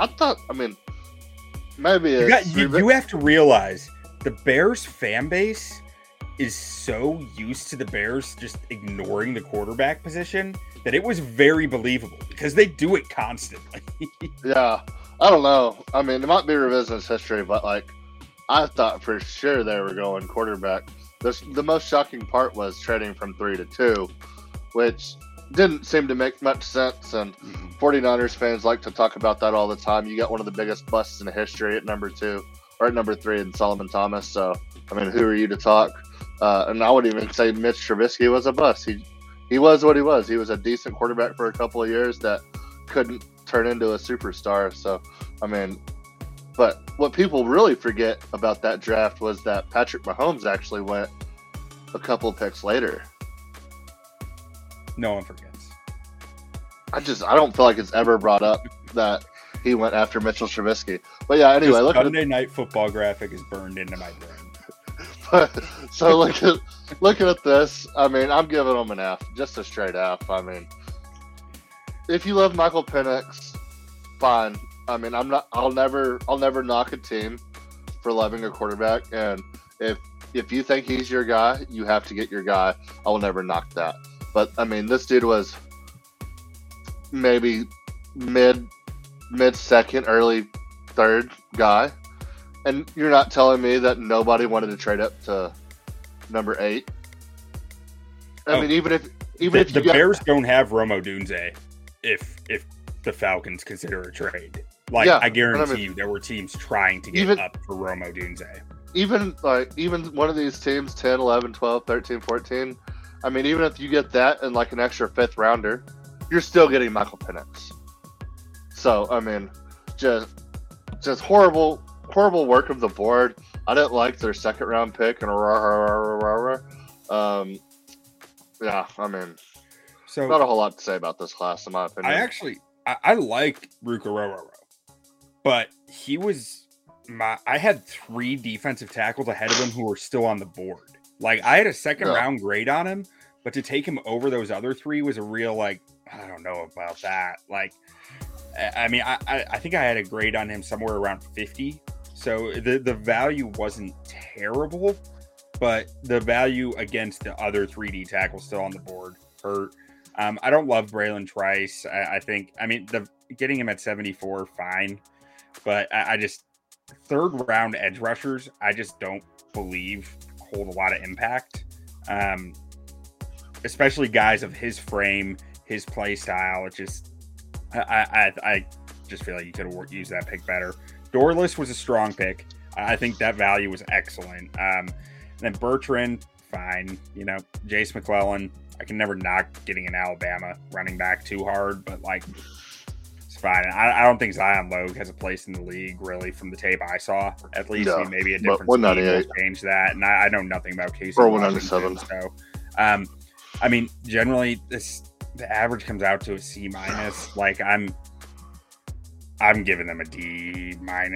Maybe you have to realize the Bears fan base is so used to the Bears just ignoring the quarterback position that it was very believable because they do it constantly. Yeah, I don't know. I mean, it might be revisionist history, but like, I thought for sure they were going quarterback. The most shocking part was trading from 3 to 2, which didn't seem to make much sense. And 49ers fans like to talk about that all the time. You got one of the biggest busts in history at number 2 or at number 3 in Solomon Thomas. So, I mean, who are you to talk? And I wouldn't even say Mitch Trubisky was a bust. He was what he was. He was a decent quarterback for a couple of years that couldn't turn into a superstar. So, I mean, but what people really forget about that draft was that Patrick Mahomes actually went a couple picks later. No one forgets. I don't feel like it's ever brought up that he went after Mitchell Trubisky. But yeah, anyway, look, Sunday Night Football graphic is burned into my brain. So looking at this, I mean, I'm giving him an F, just a straight F. I mean, if you love Michael Penix, fine. I mean, I'll never knock a team for loving a quarterback, and if you think he's your guy, you have to get your guy. I will never knock that. But I mean, this dude was maybe mid second, early third guy, and you're not telling me that nobody wanted to trade up to number 8. I mean, even if the Bears don't have Rome Odunze, if the Falcons consider a trade, like, yeah, I guarantee you, there were teams trying to get up for Rome Odunze. Even one of these teams, 10, 11, 12, 13, 14. I mean, even if you get that and like an extra 5th rounder, you're still getting Michael Penix. So, I mean, just horrible work of the board. I didn't like their 2nd round pick and yeah, I mean, so not a whole lot to say about this class, in my opinion. I like Ruka Rororo, but he was I had 3 defensive tackles ahead of him who were still on the board. Like, I had a 2nd round grade on him, but to take him over those other 3 was a real, like, I don't know about that. Like, I mean, I think I had a grade on him somewhere around 50. So the value wasn't terrible, but the value against the other 3D tackles still on the board hurt. I don't love Braylon Trice. I think, I mean, getting him at 74, fine. But I just, 3rd round edge rushers, I just don't believe hold a lot of impact, especially guys of his frame, his play style. It just, I just feel like you could have used that pick better. Dorless was a strong pick. I think that value was excellent. And then Bertrand, fine. You know, Jace McClellan, I can never knock getting an Alabama running back too hard, but like, it's fine. I don't think Zion Logue has a place in the league, really, from the tape I saw. At least maybe a different team will change that. And I know nothing about Casey Washington. So, I mean, generally, the average comes out to a C-. Like, I'm giving them a D-.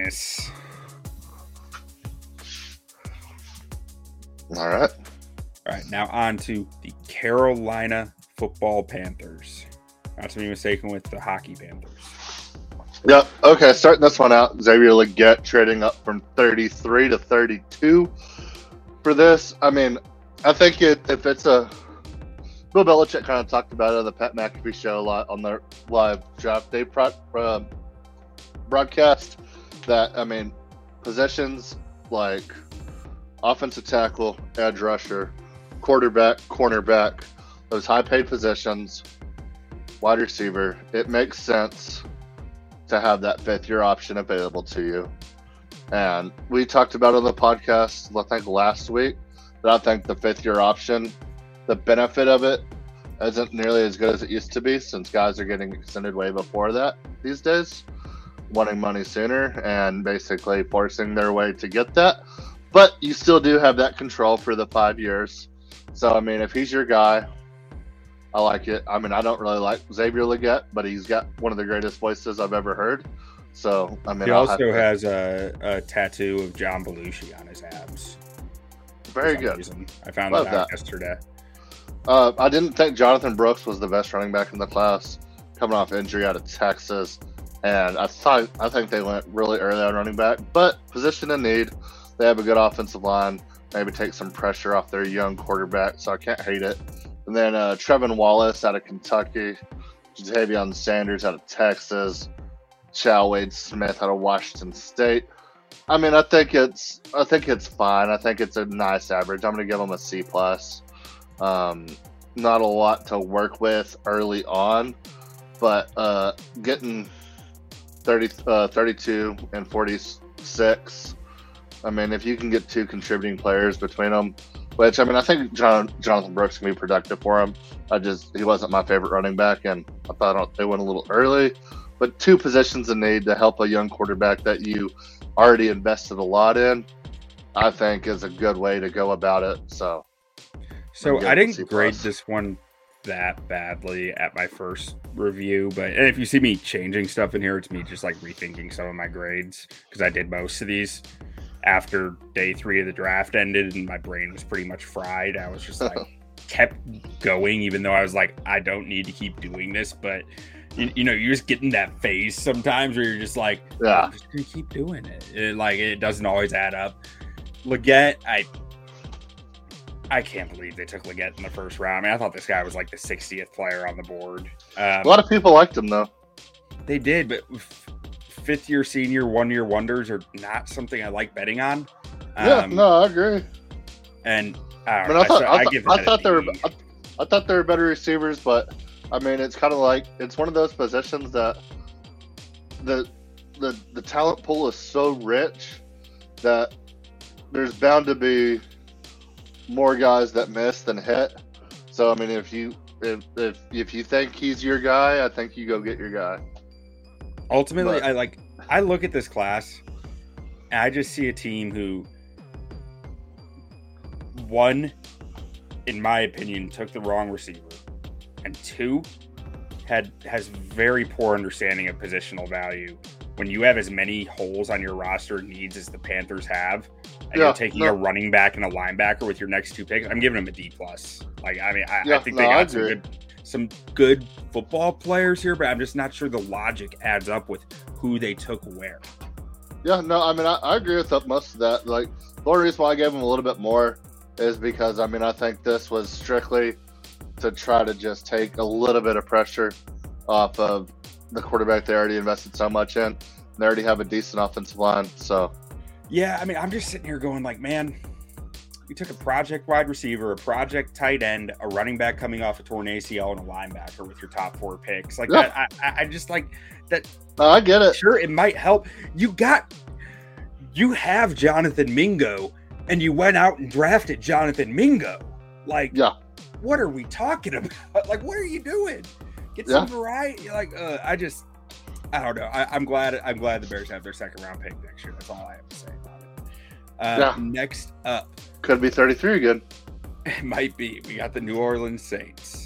All right. All right, now on to the Carolina Football Panthers. Not to be mistaken with the Hockey Panthers. Yep. Okay, starting this one out, Xavier Legette trading up from 33 to 32. For this, I mean, I think if it's a Bill Belichick kind of talked about it on the Pat McAfee show a lot on their live draft day broadcast. That I mean, positions like offensive tackle, edge rusher, quarterback, cornerback, those high-paid positions, wide receiver. It makes sense to have that fifth-year option available to you. And we talked about on the podcast, I think last week, that I think the fifth-year option, the benefit of it isn't nearly as good as it used to be, since guys are getting extended way before that these days, wanting money sooner and basically forcing their way to get that. But you still do have that control for the 5 years. So, I mean, if he's your guy, I like it. I mean, I don't really like Xavier Legette, but he's got one of the greatest voices I've ever heard. So, I mean, he also has a tattoo of John Belushi on his abs. Very good. Reason. I found that out yesterday. I didn't think Jonathan Brooks was the best running back in the class, coming off injury out of Texas. And I think they went really early on running back. But position in need, they have a good offensive line. Maybe take some pressure off their young quarterback, so I can't hate it. And then Trevin Wallace out of Kentucky, Ja'Tavion Sanders out of Texas, Chow Wade Smith out of Washington State. I mean, I think it's fine. I think it's a nice average. I'm going to give them a C+. Not a lot to work with early on, but getting 32 and 46. I mean, if you can get two contributing players between them, which, I mean, I think Jonathan Brooks can be productive for him. He wasn't my favorite running back, and I thought they went a little early. But two positions in need to help a young quarterback that you already invested a lot in, I think is a good way to go about it. So I didn't grade this one that badly at my first review, and if you see me changing stuff in here, it's me just like rethinking some of my grades, because I did most of these after day 3 of the draft ended and my brain was pretty much fried. I was just like kept going, even though I was like, I don't need to keep doing this, but you know, you just get in that phase sometimes where you're just like, I'm just gonna keep doing it. It doesn't always add up. Legette, I can't believe they took Legette in the first round. I mean, I thought this guy was like the 60th player on the board. A lot of people liked him though. They did, but fifth-year senior, one-year wonders are not something I like betting on. I agree. And I thought they were better receivers, but I mean, it's kind of like it's one of those positions that the talent pool is so rich that there's bound to be more guys that miss than hit. So I mean, if you think he's your guy, I think you go get your guy. Ultimately, I look at this class and I just see a team who, one, in my opinion, took the wrong receiver, and two, has very poor understanding of positional value. When you have as many holes on your roster needs as the Panthers have, and you're taking a running back and a linebacker with your next 2 picks, I'm giving them a D+. I think they got some good football players here, but I'm just not sure the logic adds up with who they took where. Yeah, no, I mean, I agree with most of that. Like, the only reason why I gave them a little bit more is because, I mean, I think this was strictly to try to just take a little bit of pressure off of the quarterback they already invested so much in. They already have a decent offensive line, so. Yeah, I mean, I'm just sitting here going like, man, you took a project wide receiver, a project tight end, a running back coming off a torn ACL, and a linebacker with your top 4 picks. Like that, I just like that. I get it. Sure, it might help. You have Jonathan Mingo, and you went out and drafted Jonathan Mingo. Like, what are we talking about? Like, what are you doing? Get some variety. Like, I don't know. I'm glad the Bears have their second round pick next year. That's all I have to say about it. Next up. Could be 33 again. It might be. We got the New Orleans Saints.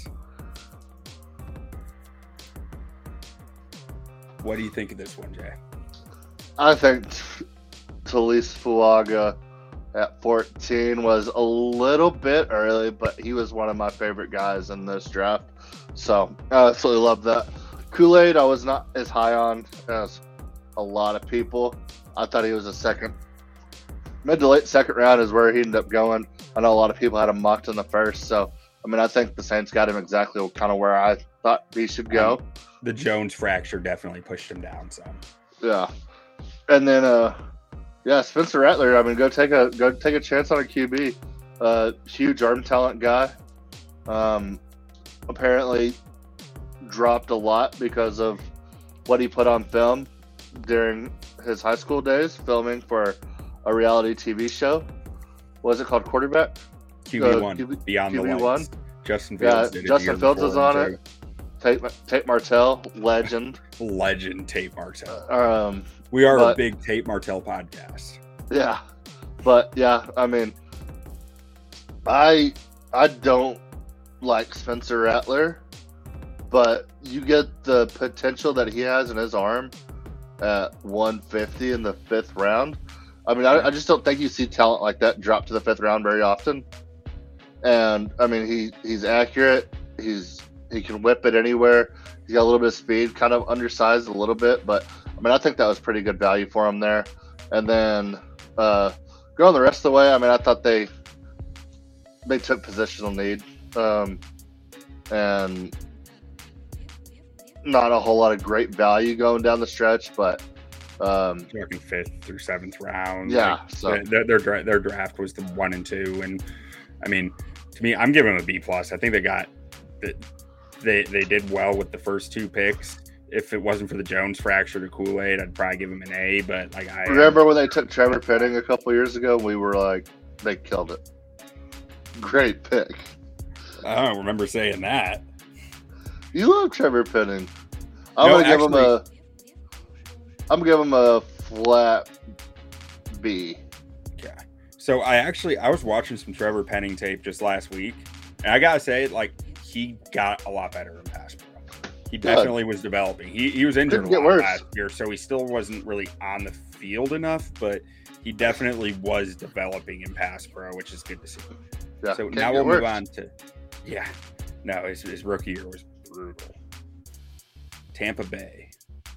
What do you think of this one, Jay? I think Talise Fuaga at 14 was a little bit early, but he was one of my favorite guys in this draft. So I absolutely love that. Kool-Aid, I was not as high on as a lot of people. I thought he was a second mid to late second round is where he ended up going. I know a lot of people had him mocked in the first, so I mean, I think the Saints got him exactly kind of where I thought he should go. The Jones fracture definitely pushed him down some. Yeah, and then Spencer Rattler. I mean, go take a chance on a QB. Huge arm talent guy. Apparently dropped a lot because of what he put on film during his high school days, filming for a reality TV show. What was it called? Quarterback? QB1, Beyond the Lights. Justin Fields did it. Justin Fields was on it. Tate Martell, legend. Legend Tate Martell. We are a big Tate Martell podcast. Yeah. But, yeah, I mean, I don't like Spencer Rattler, but you get the potential that he has in his arm at 150 in the 5th round. I mean, I just don't think you see talent like that drop to the 5th round very often. And I mean, he's accurate. He can whip it anywhere. He's got a little bit of speed, kind of undersized a little bit, but I mean, I think that was pretty good value for him there. And then going the rest of the way, I mean, I thought they took positional need, and not a whole lot of great value going down the stretch, but talking 5th through 7th round. Yeah, like, so their draft was the 1 and 2, and I mean, to me, I'm giving them a B+. I think they did well with the first 2 picks. If it wasn't for the Jones fracture to Kool-Aid, I'd probably give them an A. But like, I remember when they took Trevor Penning a couple years ago, we were like, they killed it. Great pick. I don't remember saying that. You love Trevor Penning. I'm gonna give him a flat B. Okay. So I was watching some Trevor Penning tape just last week, and I gotta say, like, he got a lot better in pass pro. He definitely was developing. He was injured a lot last year, so he still wasn't really on the field enough, but he definitely was developing in pass pro, which is good to see. Yeah, so now we'll move on to his rookie year was brutal. Tampa Bay.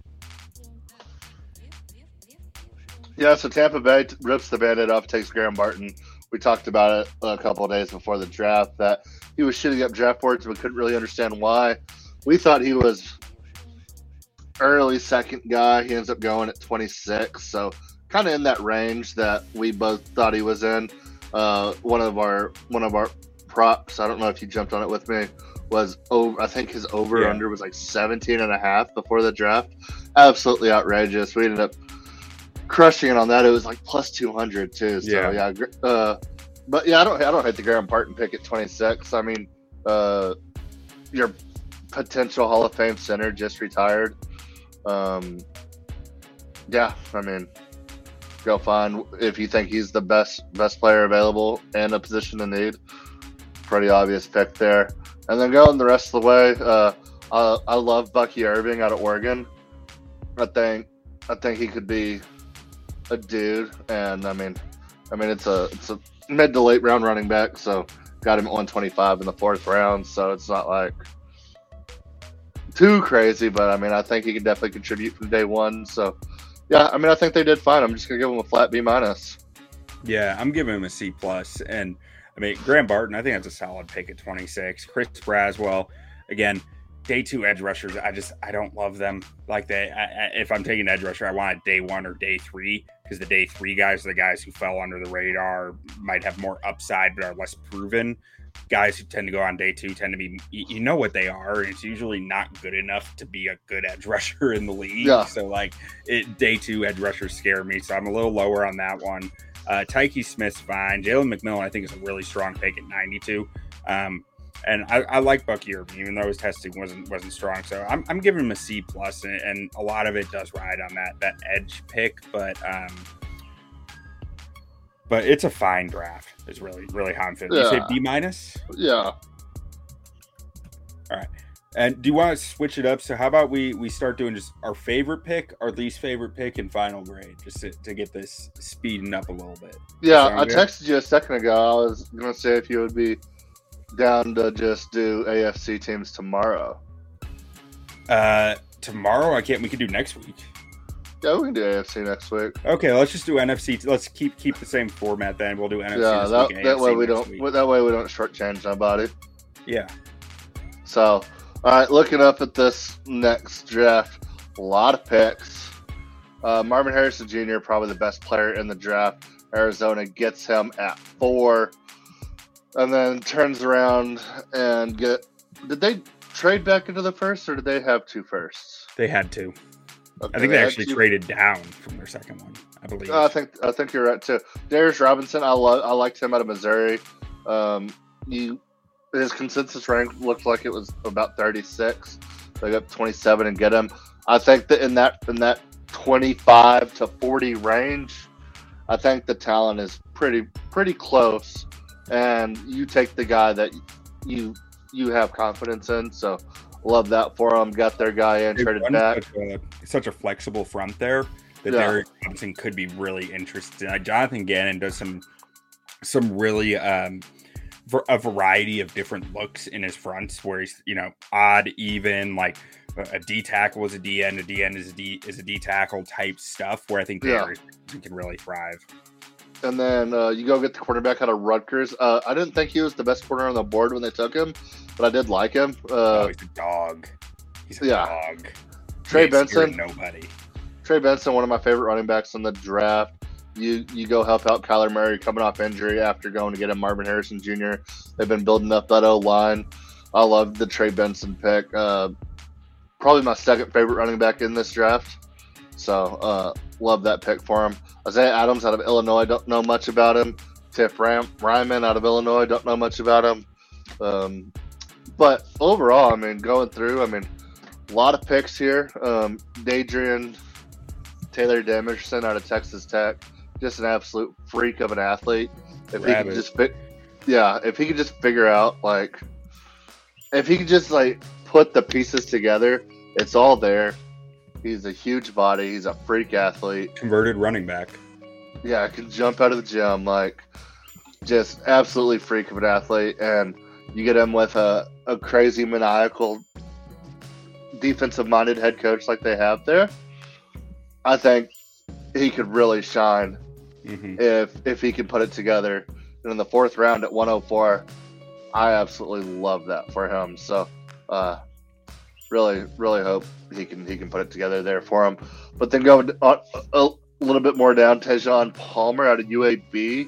Yeah, so Tampa Bay rips the Band-Aid off, takes Graham Barton. We talked about it a couple of days before the draft, that he was shooting up draft boards, but couldn't really understand why. We thought he was early second guy. He ends up going at 26, so kind of in that range that we both thought he was in. One of our props, I don't know if you jumped on it with me, was over. I think his over-under was like 17.5 before the draft. Absolutely outrageous. We ended up crushing it on that. It was like plus 200 too. So yeah. But yeah, I don't hate the Graham Barton pick at 26. I mean, your potential Hall of Fame center just retired. Yeah, I mean, go find if you think he's the best player available in a position of need. Pretty obvious pick there. And then going the rest of the way, I love Bucky Irving out of Oregon. I think he could be a dude, and I mean it's a mid to late round running back, so got him at 125 in the 4th round, so it's not like too crazy, but I mean I think he can definitely contribute from day one. So yeah, I mean I think they did fine. I'm just gonna give him a flat B-. Yeah, I'm giving him a C+, and I mean Graham Barton, I think that's a solid pick at 26. Chris Braswell, again, day 2 edge rushers, I don't love them like that. If I'm taking edge rusher, I want it day 1 or day 3, because the day 3 guys are the guys who fell under the radar, might have more upside but are less proven. Guys who tend to go on day 2 tend to be, you know what they are, and it's usually not good enough to be a good edge rusher in the league. Yeah. So like day 2 edge rushers scare me, so I'm a little lower on that one. Tyke Smith's fine. Jalen McMillan I think is a really strong pick at 92. And I like Bucky Irving, even though his testing wasn't strong. So I'm giving him a C+, and a lot of it does ride on that edge pick. But it's a fine draft. It's really, really how I'm feeling. Yeah. You say B-? Yeah. All right. And do you want to switch it up? So how about we start doing just our favorite pick, our least favorite pick, and final grade, just to get this speeding up a little bit. Yeah, I texted you a second ago. I was going to say if you would be down to just do AFC teams tomorrow. Tomorrow I can't. We could do next week. Yeah, we can do AFC next week. Okay, let's just do NFC. Let's keep the same format then. We'll do NFC Yeah, this week and that AFC way we next don't week. that way we don't shortchange nobody. Yeah. So, all right, looking up at this next draft, a lot of picks. Marvin Harrison Jr., probably the best player in the draft. Arizona gets him at 4, and then turns around and did they trade back into the first, or did they have 2 firsts? They had to. Okay, I think they actually traded down from their second one, I believe. I think you're right too. Darius Robinson, I liked him out of Missouri. His consensus rank looked like it was about 36. They got 27 and get him. I think that in that 25 to 40 range, I think the talent is pretty close, and you take the guy that you have confidence in. So love that for them. Got their guy in, traded back. Such a flexible front there that Darius Robinson could be really interesting. Jonathan Gannon does some really a variety of different looks in his fronts, where he's odd, even, like a D tackle is a D end, a D end is a D tackle type stuff, where I think Darius can really thrive. And then you go get the quarterback out of Rutgers. I didn't think he was the best corner on the board when they took him, but I did like him. He's a dog. He's a dog. Trey Benson. Nobody. Trey Benson, one of my favorite running backs in the draft. You go help out Kyler Murray coming off injury after going to get him Marvin Harrison Jr. They've been building up that O-line. I love the Trey Benson pick. Probably my second favorite running back in this draft. So love that pick for him. Isaiah Adams out of Illinois, don't know much about him. Tiff Ryman out of Illinois, don't know much about him. But overall, going through, a lot of picks here. Dadrian Taylor Demerson out of Texas Tech, just an absolute freak of an athlete. If he could just figure out, if he could just put the pieces together, it's all there. He's a huge body. He's a freak athlete. Converted running back. Yeah, can jump out of the gym, just absolutely freak of an athlete. And you get him with a crazy maniacal defensive-minded head coach like they have there. I think he could really shine if he can put it together. And in the 4th round at 104, I absolutely love that for him. So, really, really hope he can put it together there for him. But then go a little bit more down, Tejon Palmer out of UAB.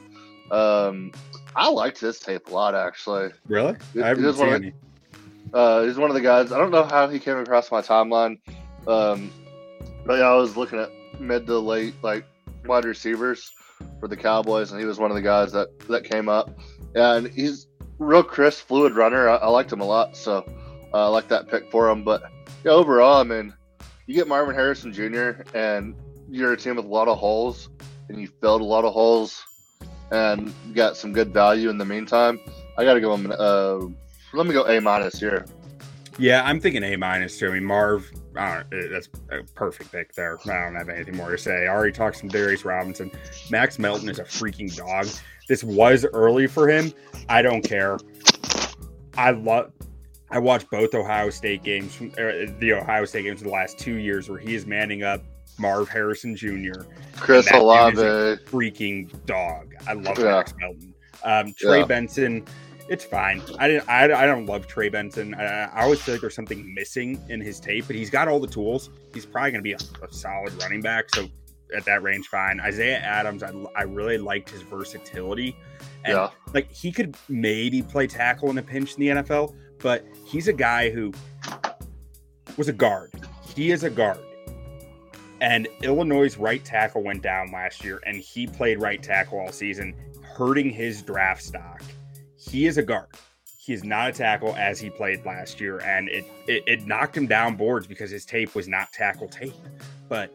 I liked his tape a lot, actually. Really? I haven't seen any. He's one of the guys. I don't know how he came across my timeline. But yeah, I was looking at mid to late wide receivers for the Cowboys, and he was one of the guys that came up. And he's real crisp, fluid runner. I liked him a lot, so I like that pick for him. But yeah, overall, you get Marvin Harrison Jr. and you're a team with a lot of holes, and you filled a lot of holes, and got some good value in the meantime. I got to go. Let me go A- here. Yeah, I'm thinking A- too. Marv, that's a perfect pick there. I don't have anything more to say. I already talked some Darius Robinson. Max Melton is a freaking dog. This was early for him. I don't care. I watched both Ohio State games, the Ohio State games in the last 2 years, where he is manning up Marv Harrison Jr. Chris Olave, freaking dog. I love Max Melton. Trey Benson. It's fine. I don't love Trey Benson. I always feel like there's something missing in his tape, but he's got all the tools. He's probably going to be a solid running back. So at that range, fine. Isaiah Adams, I really liked his versatility. And he could maybe play tackle in a pinch in the NFL, but he's a guy who was a guard. He is a guard. And Illinois' right tackle went down last year, and he played right tackle all season, hurting his draft stock. He is a guard. He is not a tackle, as he played last year, and it knocked him down boards because his tape was not tackle tape. But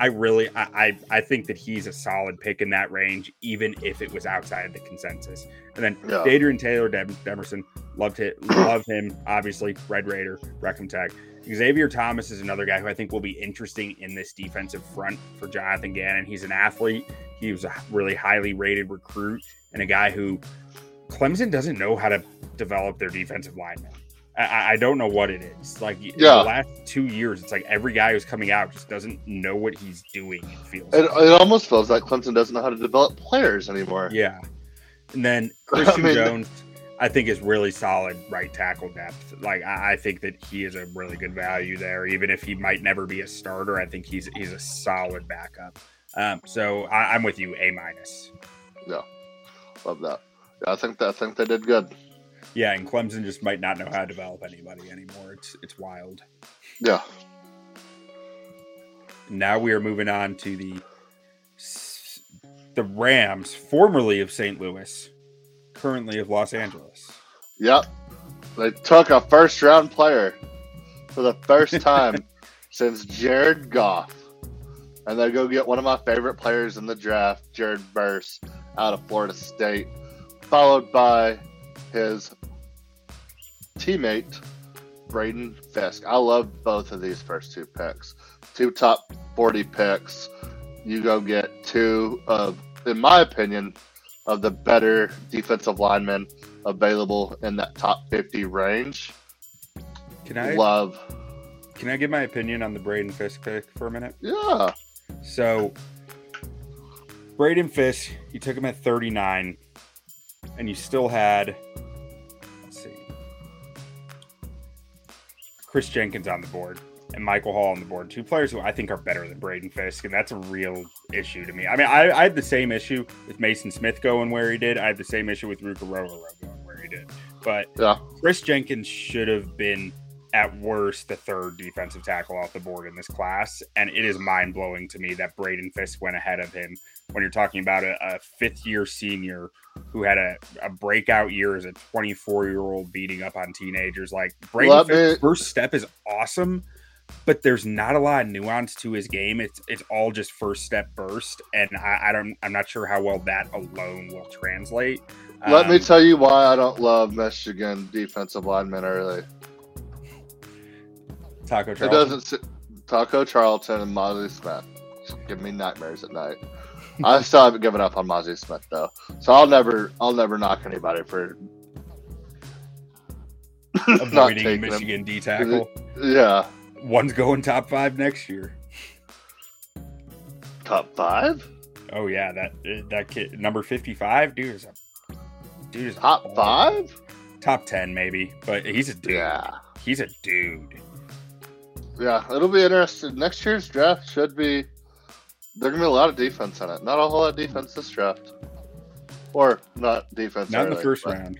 I think that he's a solid pick in that range, even if it was outside of the consensus. And then Dadrian Taylor Demerson, love him, obviously. Red Raider, Wreckham Tech. Xavier Thomas is another guy who I think will be interesting in this defensive front for Jonathan Gannon. He's an athlete. He was a really highly rated recruit, and a guy who Clemson doesn't know how to develop their defensive linemen. I don't know what it is. Like the last 2 years, it's like every guy who's coming out just doesn't know what he's doing. It feels. It almost feels like Clemson doesn't know how to develop players anymore. Yeah, and then Christian Jones, I think, is really solid right tackle depth. Like I think that he is a really good value there, even if he might never be a starter. I think he's a solid backup. So I'm with you, A-. Yeah, love that. Yeah, I think they did good. Yeah, and Clemson just might not know how to develop anybody anymore. It's wild. Yeah. Now we are moving on to the Rams, formerly of St. Louis, currently of Los Angeles. Yep. They took a first-round player for the first time since Jared Goff. And they go get one of my favorite players in the draft, Jared Verse, out of Florida State, followed by his teammate, Braden Fisk. I love both of these first two picks. 2 top 40 picks. You go get 2 of, in my opinion, of the better defensive linemen available in that top 50 range. Can I give my opinion on the Braden Fisk pick for a minute? Yeah. So, Braden Fisk, you took him at 39, and you still had, let's see, Chris Jenkins on the board and Michael Hall on the board. 2 players who I think are better than Braden Fisk, and that's a real issue to me. I mean, I had the same issue with Mason Smith going where he did. I had the same issue with Ruka Rolo going where he did. But yeah. Chris Jenkins should have been, at worst, the 3rd defensive tackle off the board in this class, and it is mind-blowing to me that Braden Fisk went ahead of him when you're talking about a 5th-year senior who had a breakout year as a 24-year-old beating up on teenagers. Like, Braden Fisk's first step is awesome, but there's not a lot of nuance to his game. It's all just first step burst, and I'm not sure how well that alone will translate. Let me tell you why I don't love Michigan defensive linemen early. Taco Charlton. Taco Charlton and Mozzie Smith give me nightmares at night. I still haven't given up on Mozzie Smith though, so I'll never knock anybody for avoiding a Michigan D tackle. Yeah, one's going top 5 next year. Top 5? Oh yeah, that kid number 55, dude is top 5, top 10 maybe, but he's a dude. Yeah, he's a dude. Yeah, it'll be interesting. Next year's draft should be. There's gonna be a lot of defense in it. Not a whole lot of defense this draft, or not defense. Not in the first round.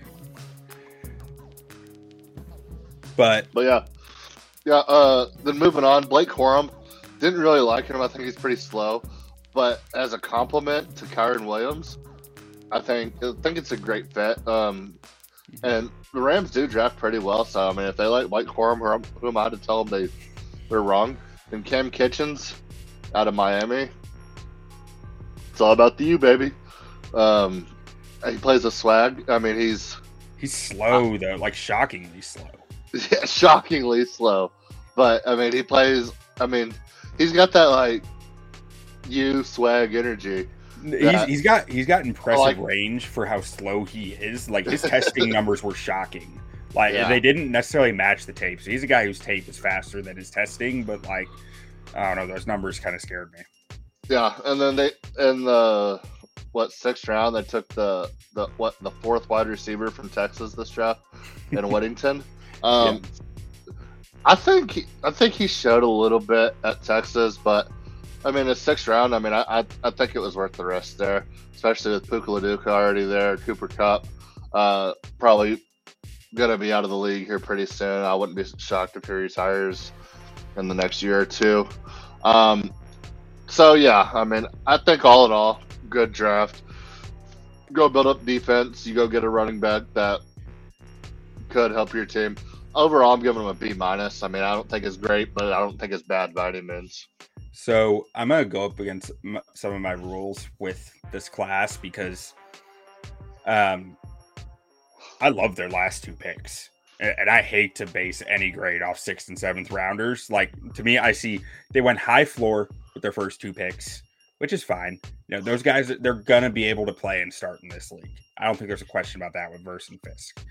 But yeah. Then moving on, Blake Corum. Didn't really like him. I think he's pretty slow. But as a compliment to Kyren Williams, I think it's a great fit. And the Rams do draft pretty well. So I mean, if they like Blake Corum, who am I to tell them they're wrong? And Cam Kitchens out of Miami. It's all about the U, baby. He plays a swag. I mean, he's slow though, like shockingly slow. Yeah, shockingly slow. But I mean, he plays. I mean, he's got that like U swag energy. He's got impressive range for how slow he is. Like his testing numbers were shocking. Like they didn't necessarily match the tape. So he's a guy whose tape is faster than his testing, but like I don't know, those numbers kind of scared me. Yeah, and then they in the 6th round they took the 4th wide receiver from Texas this draft in Whittington. I think he showed a little bit at Texas, but I mean the 6th round. I mean I think it was worth the risk there, especially with Puka Laduka already there. Cooper Kupp probably gonna be out of the league here pretty soon. I wouldn't be shocked if he retires in the next year or two. So yeah, I mean, I think all in all, good draft. Go build up defense. You go get a running back that could help your team. Overall, I'm giving him a B-. I mean, I don't think it's great, but I don't think it's bad by any means. So I'm gonna go up against some of my rules with this class because, I love their last 2 picks. And I hate to base any grade off 6th and 7th rounders. Like, to me, I see they went high floor with their first 2 picks, which is fine. You know, those guys, they're going to be able to play and start in this league. I don't think there's a question about that with Verse and Fisk.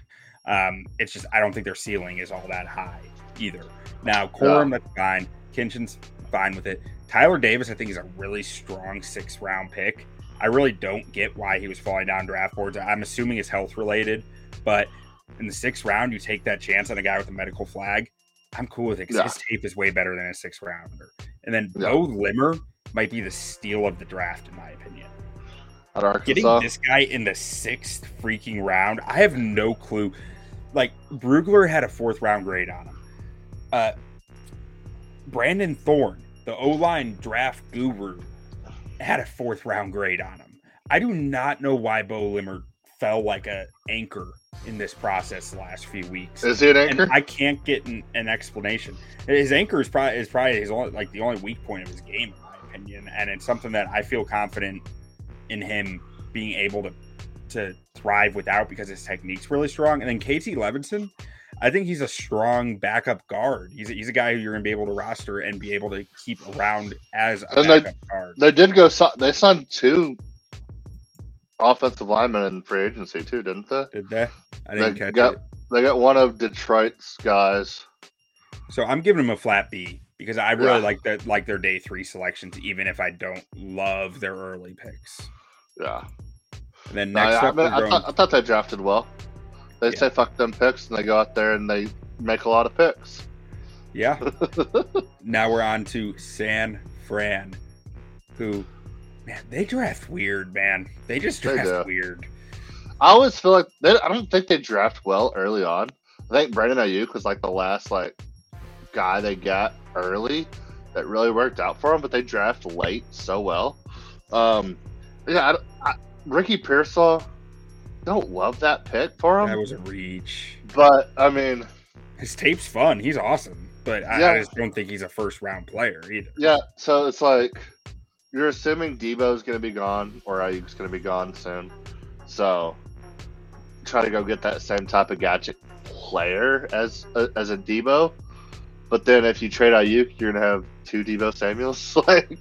It's just I don't think their ceiling is all that high either. Now, Corum, that's fine. Kinchin's fine with it. Tyler Davis, I think, is a really strong 6th-round pick. I really don't get why he was falling down draft boards. I'm assuming it's health related, but in the 6th round, you take that chance on a guy with a medical flag. I'm cool with it because his tape is way better than a 6th-rounder. And then Bo Limmer might be the steal of the draft, in my opinion. At Arkansas. Getting this guy in the 6th freaking round, I have no clue. Like, Brugler had a 4th-round grade on him. Brandon Thorne, the O-line draft guru, had a 4th-round grade on him. I do not know why Bo Limmer fell like an anchor in this process the last few weeks. Is he an anchor? And I can't get an explanation. His anchor is probably his only, the only weak point of his game, in my opinion, and it's something that I feel confident in him being able to thrive without because his technique's really strong. And then KT Levinson, I think he's a strong backup guard. He's a guy who you're going to be able to roster and be able to keep around as a backup guard. They signed 2 offensive linemen in free agency too, didn't they? Did they? I didn't catch it. They got one of Detroit's guys. So I'm giving them a flat B because I really like their day 3 selections, even if I don't love their early picks. Yeah. And then next up, I thought they drafted well. They say fuck them picks, and they go out there and they make a lot of picks. Yeah. Now we're on to San Fran, who, man, they draft weird, man. They just draft weird. I always feel like I don't think they draft well early on. I think Brandon Ayuk was like the last guy they got early that really worked out for them, but they draft late so well. Ricky Pearsall, don't love that pick for him. That was a reach. But, I mean, his tape's fun. He's awesome. But I just don't think he's a 1st-round player either. Yeah, so it's like you're assuming Debo's going to be gone or Ayuk's going to be gone soon. So try to go get that same type of gadget player as a Debo. But then if you trade Ayuk, you're going to have 2 Debo Samuels.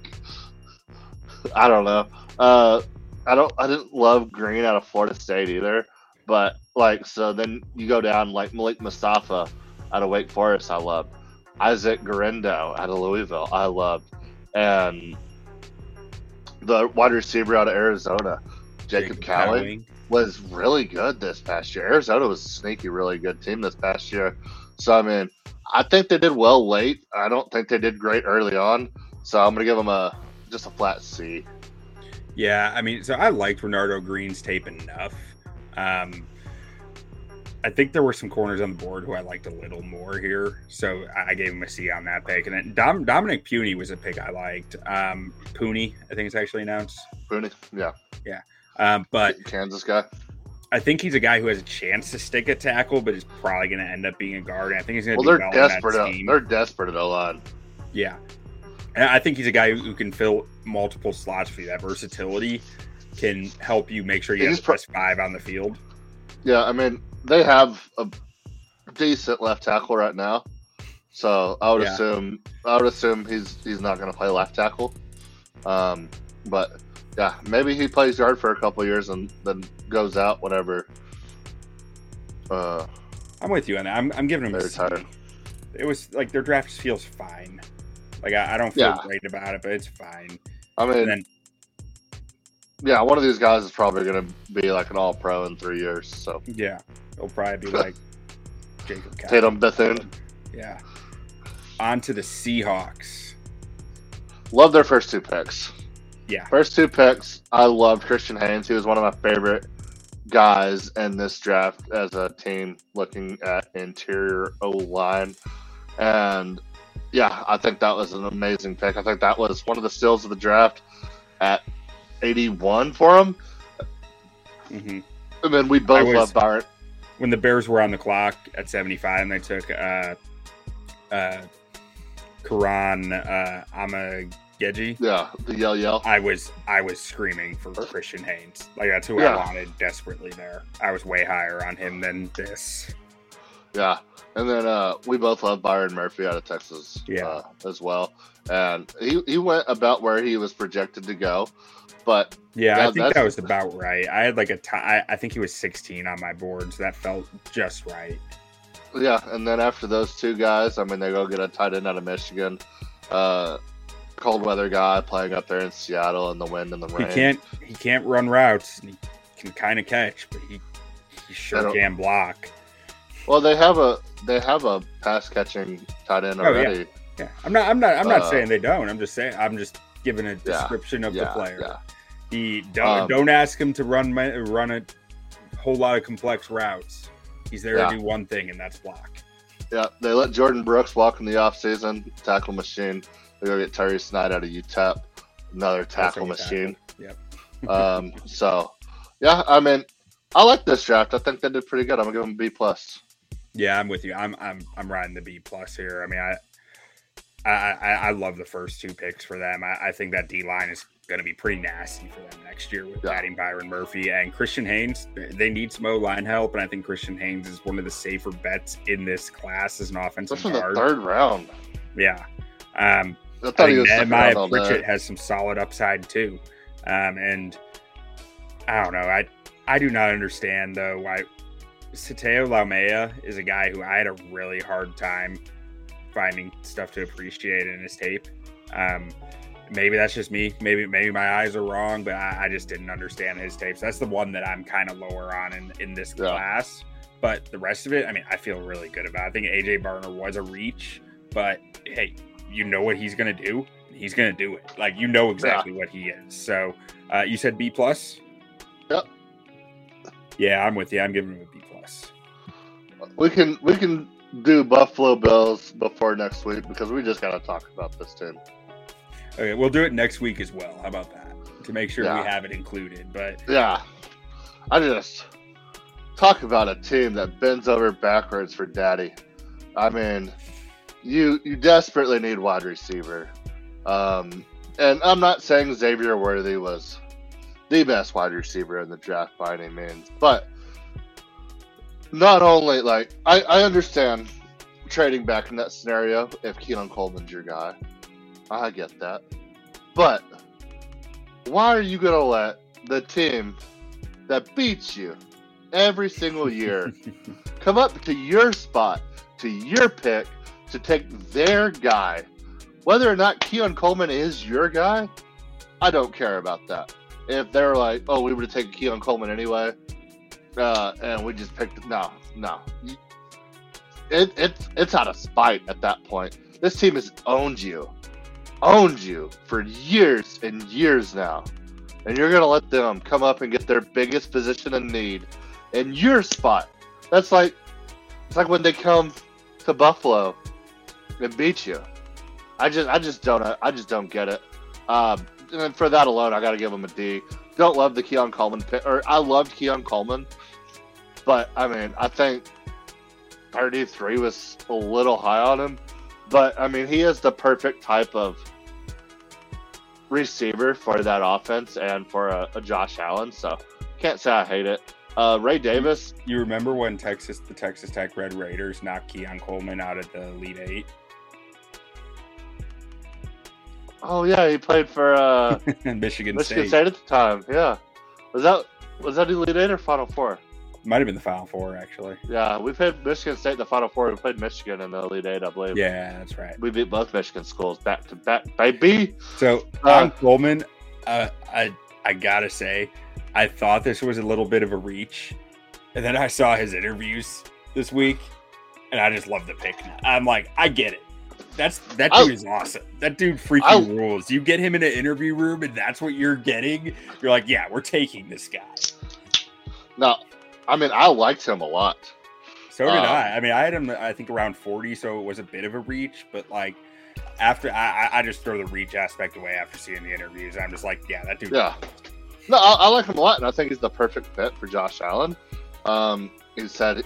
I don't know. I didn't love Green out of Florida State either, but so then you go down Malik Mustafa out of Wake Forest. I loved Isaac Garendo out of Louisville. I loved, and the wide receiver out of Arizona, Jacob Cowing, was really good this past year. Arizona was a sneaky, really good team this past year. So I mean, I think they did well late. I don't think they did great early on. So I'm gonna give them just a flat C. Yeah, I mean, so I liked Renardo Green's tape enough. I think there were some corners on the board who I liked a little more here, so I gave him a C on that pick. And then Dominic Puni was a pick I liked. Puni, I think it's actually announced. Puni, yeah. Yeah, but Kansas guy. I think he's a guy who has a chance to stick a tackle, but is probably going to end up being a guard. And I think he's going to they're desperate. They're desperate at O-line. Yeah. And I think he's a guy who can fill multiple slots for you. That versatility can help you make sure you have the best 5 on the field. Yeah, I mean, they have a decent left tackle right now, so I would assume he's not going to play left tackle. But yeah, maybe he plays guard for a couple of years and then goes out whenever. I'm with you on that. I'm giving him a C. It was their draft feels fine. I don't feel great about it, but it's fine. I mean, one of these guys is probably going to be an all-pro in 3 years. So yeah, it'll probably be like Jacob Cowing. Tatum Bethune. Yeah. On to the Seahawks. Love their first 2 picks. Yeah. First 2 picks, I loved Christian Haynes. He was one of my favorite guys in this draft as a team looking at interior O-line. And yeah, I think that was an amazing pick. I think that was one of the steals of the draft at 81 for him. Mm-hmm. And then we both love Byron. When the Bears were on the clock at 75 and they took Karan Amageji. Yeah, the yell. I was screaming for Christian Haynes. That's who I wanted desperately there. I was way higher on him than this. Yeah. And then we both love Byron Murphy out of Texas as well. And he went about where he was projected to go. But yeah, I think that was about right. I had like I think he was 16 on my board, so that felt just right. Yeah, and then after those two guys, I mean, they go get a tight end out of Michigan. Cold weather guy playing up there in Seattle in the wind and the rain. He can't run routes. He can kind of catch, but he sure can block. Well, they have a pass catching tight end already. Yeah. I'm not saying they don't. I'm just giving a description of the player. Yeah. Don't ask him to run a whole lot of complex routes. He's there to do one thing, and that's block. Yeah, they let Jordan Brooks walk in the offseason, tackle machine. They go get Terry Snide out of UTEP, another tackle machine. Yep. So, yeah, I mean, I like this draft. I think they did pretty good. I'm gonna give them B+. Yeah, I'm with you. I'm riding the B+ here. I mean, I love the first two picks for them. I think that D line is going to be pretty nasty for them next year with adding Byron Murphy and Christian Haynes. They need some O-line help, and I think Christian Haynes is one of the safer bets in this class as an offensive guard. Especially the third round. Yeah. I thought he was Nehemiah Pritchett has some solid upside too. And I don't know. I do not understand though why Sateo Laumea is a guy who I had a really hard time finding stuff to appreciate in his tape. Maybe that's just me. Maybe my eyes are wrong, but I just didn't understand his tapes. That's the one that I'm kind of lower on in this class. But the rest of it, I mean, I feel really good about. I think AJ Barner was a reach, but hey, you know what he's going to do? He's going to do it. Like, you know exactly what he is. So you said B+? Yep. Yeah, I'm with you. I'm giving him a B+. We can do Buffalo Bills before next week because we just got to talk about this team. Okay, we'll do it next week as well. How about that? To make sure we have it included. But yeah, I just talk about a team that bends over backwards for daddy. I mean, you desperately need wide receiver. And I'm not saying Xavier Worthy was the best wide receiver in the draft by any means, but not only, like, I understand trading back in that scenario if Keelan Coleman's your guy. I get that. But why are you going to let the team that beats you every single year come up to your spot, to your pick, to take their guy? Whether or not Keelan Coleman is your guy, I don't care about that. If they're like, oh, we would have taken Keelan Coleman anyway, and we just picked no. It's out of spite at that point. This team has owned you for years and years now, and you're gonna let them come up and get their biggest position in need in your spot. It's like when they come to Buffalo and beat you. I just don't get it. And for that alone, I got to give them a D. Don't love the Keelan Coleman pick, or I loved Keelan Coleman, but I mean, I think 33 was a little high on him. But I mean, he is the perfect type of receiver for that offense and for a Josh Allen. So can't say I hate it. Ray Davis. You remember when the Texas Tech Red Raiders knocked Keelan Coleman out at the Elite Eight? Oh yeah, he played for Michigan State at the time. Yeah, was that Elite Eight or Final Four? Might have been the Final Four, actually. Yeah, we played Michigan State in the Final Four. We played Michigan in the Elite Eight, I believe. Yeah, that's right. We beat both Michigan schools back to back, baby. So on Coleman, I gotta say, I thought this was a little bit of a reach, and then I saw his interviews this week, and I just love the pick. I'm like, I get it. That dude is awesome. That dude freaking rules. You get him in an interview room, and that's what you're getting. You're like, yeah, we're taking this guy. No, I mean, I liked him a lot. So did I. I mean, I had him, I think, around 40, so it was a bit of a reach. But, like, after I just throw the reach aspect away after seeing the interviews. I'm just like, yeah, that dude. Yeah. No, I like him a lot, and I think he's the perfect fit for Josh Allen. He said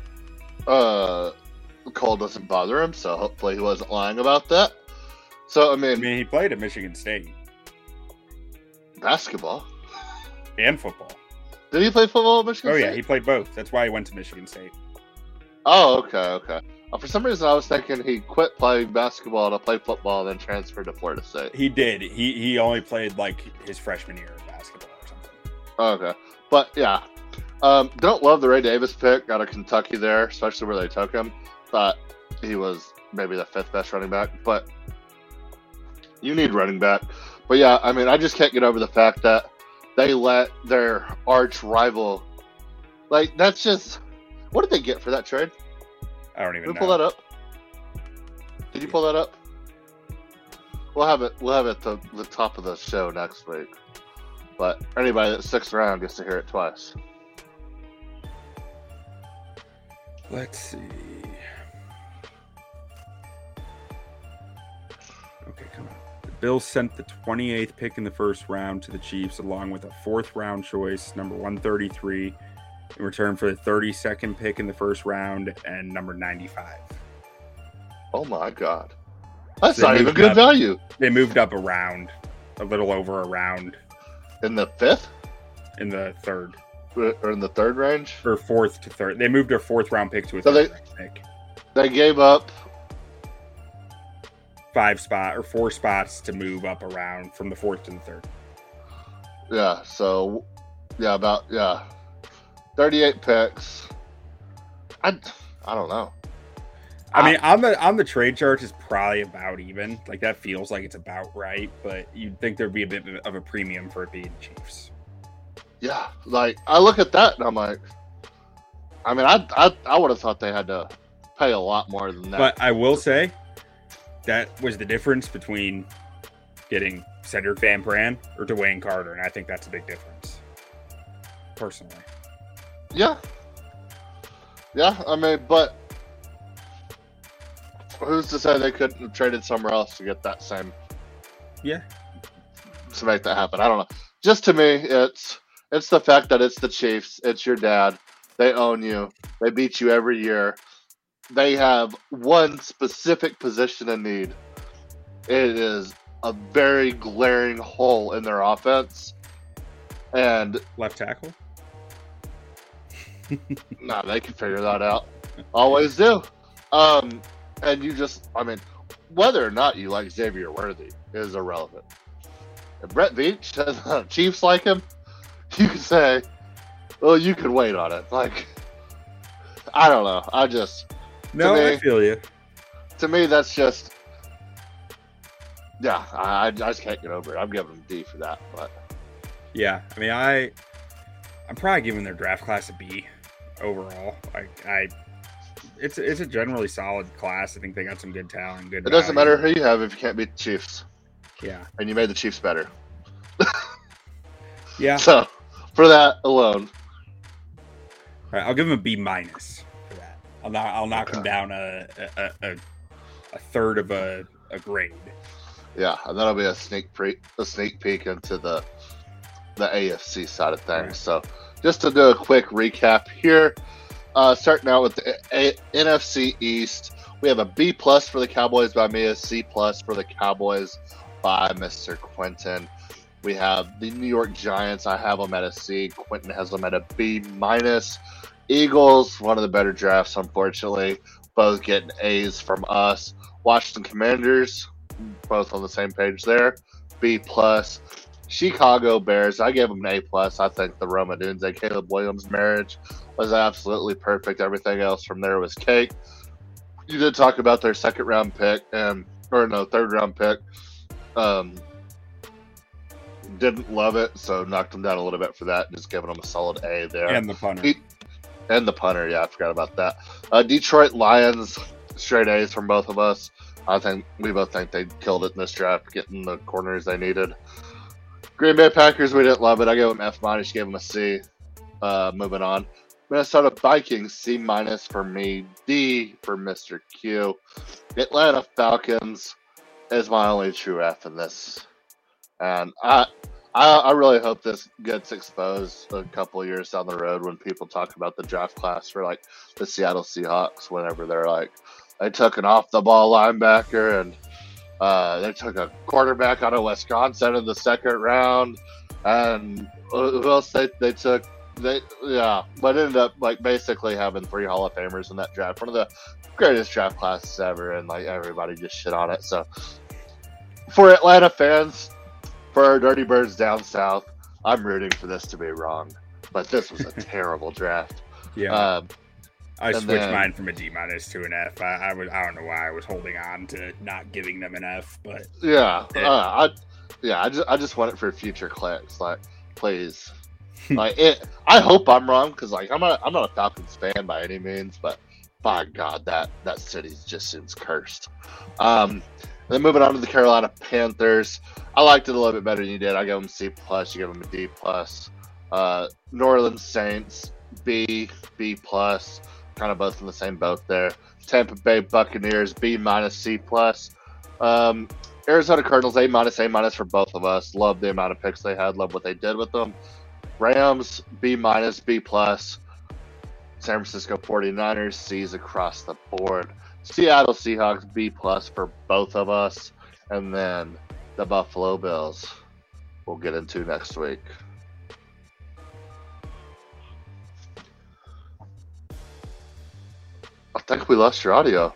cold doesn't bother him, so hopefully he wasn't lying about that. So, I mean, he played at Michigan State. Basketball. And football. Did he play football at Michigan State? Oh, yeah, he played both. That's why he went to Michigan State. Oh, okay. For some reason, I was thinking he quit playing basketball to play football and then transferred to Florida State. He did. He only played like his freshman year of basketball or something. Okay. But yeah. Don't love the Ray Davis pick out of Kentucky there, especially where they took him. Thought he was maybe the 5th best running back, but you need running back. But yeah, I mean, I just can't get over the fact that they let their arch rival, like, that's just, what did they get for that trade? I don't even know. Pull that up. Did you pull that up? We'll have it at the top of the show next week. But anybody that sticks around gets to hear it twice. Let's see. Okay, come on. The Bills sent the 28th pick in the first round to the Chiefs, along with a 4th round choice, number 133, in return for the 32nd pick in the first round and number 95. Oh my God. That's So they not even moved good up. value. They moved up a round, a little over a round In the 5th? in the third Or in the 3rd range? or 4th to 3rd. They moved their 4th round pick to a So 3rd round pick. They gave up 4 spots to move up around from the 4th to the 3rd. Yeah, so about 38 picks. I don't know. I mean, on the trade chart is probably about even. Like that feels like it's about right, but you'd think there'd be a bit of a premium for it being Chiefs. Yeah, like I look at that and I'm like, I mean, I would have thought they had to pay a lot more than that. But I will say that was the difference between getting Cedric Van Pran or Dwayne Carter, and I think that's a big difference, personally. Yeah, I mean, but who's to say they couldn't have traded somewhere else to get that same? Yeah. To make that happen, I don't know. Just to me, it's the fact that it's the Chiefs. It's your dad. They own you. They beat you every year. They have one specific position in need. It is a very glaring hole in their offense. And Left tackle? no, they can figure that out. Always do. And you just, I mean, whether or not you like Xavier Worthy is irrelevant. If Brett Veach says the Chiefs like him, you can say, well, you can wait on it. Like, I don't know. No, me, I feel you. To me, that's just, yeah, I just can't get over it. I'm giving them D for that. But Yeah, I mean, I'm probably giving their draft class a B overall. It's a generally solid class. I think they got some good talent, good. it doesn't value. matter who you have if you can't beat the Chiefs. Yeah, And you made the Chiefs better. yeah. So, for that alone. All right, I'll give him a B minus for that. I'll knock him down a third of a grade. Yeah, and that'll be a sneak peek into the AFC side of things. Right. So, just to do a quick recap here, starting out with the NFC East, we have a B plus for the Cowboys by me, a C plus for the Cowboys by Mr. Quentin. We have the New York Giants. I have them at a C. Quentin has them at a B minus. Eagles, one of the better drafts, unfortunately. Both getting A's from us. Washington Commanders, both on the same page there. B plus. Chicago Bears, I gave them an A plus. I think the Rome Odunze Caleb Williams marriage was absolutely perfect. Everything else from there was cake. You did talk about their third round pick. Didn't love it, so knocked them down a little bit for that. Just giving them a solid A there. And the punter. And the punter, yeah, I forgot about that. Detroit Lions, straight A's from both of us. I think we both think they killed it in this draft, getting the corners they needed. Green Bay Packers, we didn't love it. I gave them F minus, gave them a C. Moving on. Minnesota Vikings, C minus for me, D for Mr. Q. Atlanta Falcons is my only true F in this. And I really hope this gets exposed a couple of years down the road when people talk about the draft class for like the Seattle Seahawks, whenever they're like, they took an off the ball linebacker and they took a quarterback out of Wisconsin in the second round, and who else they took but ended up like basically having 3 Hall of Famers in that draft, one of the greatest draft classes ever, and like everybody just shit on it. So for Atlanta fans, for our Dirty Birds down south, I'm rooting for this to be wrong, but this was a terrible draft. Yeah. I switched mine from a D- to an F. I don't know why I was holding on to not giving them an F, but I just want it for future clicks. Like, please, like it. I hope I'm wrong because like I'm not a Falcons fan by any means, but by God, that city just seems cursed. Then moving on to the Carolina Panthers, I liked it a little bit better than you did. I gave them C+. You gave them a D+. New Orleans Saints B+. Kind of both in the same boat there. Tampa Bay Buccaneers B-, C+. Arizona Cardinals A-, for both of us. Love the amount of picks they had. Love what they did with them. Rams B-, B+. San Francisco 49ers C's across the board. Seattle Seahawks B+ for both of us. And then the Buffalo Bills we'll get into next week. I think we lost your audio.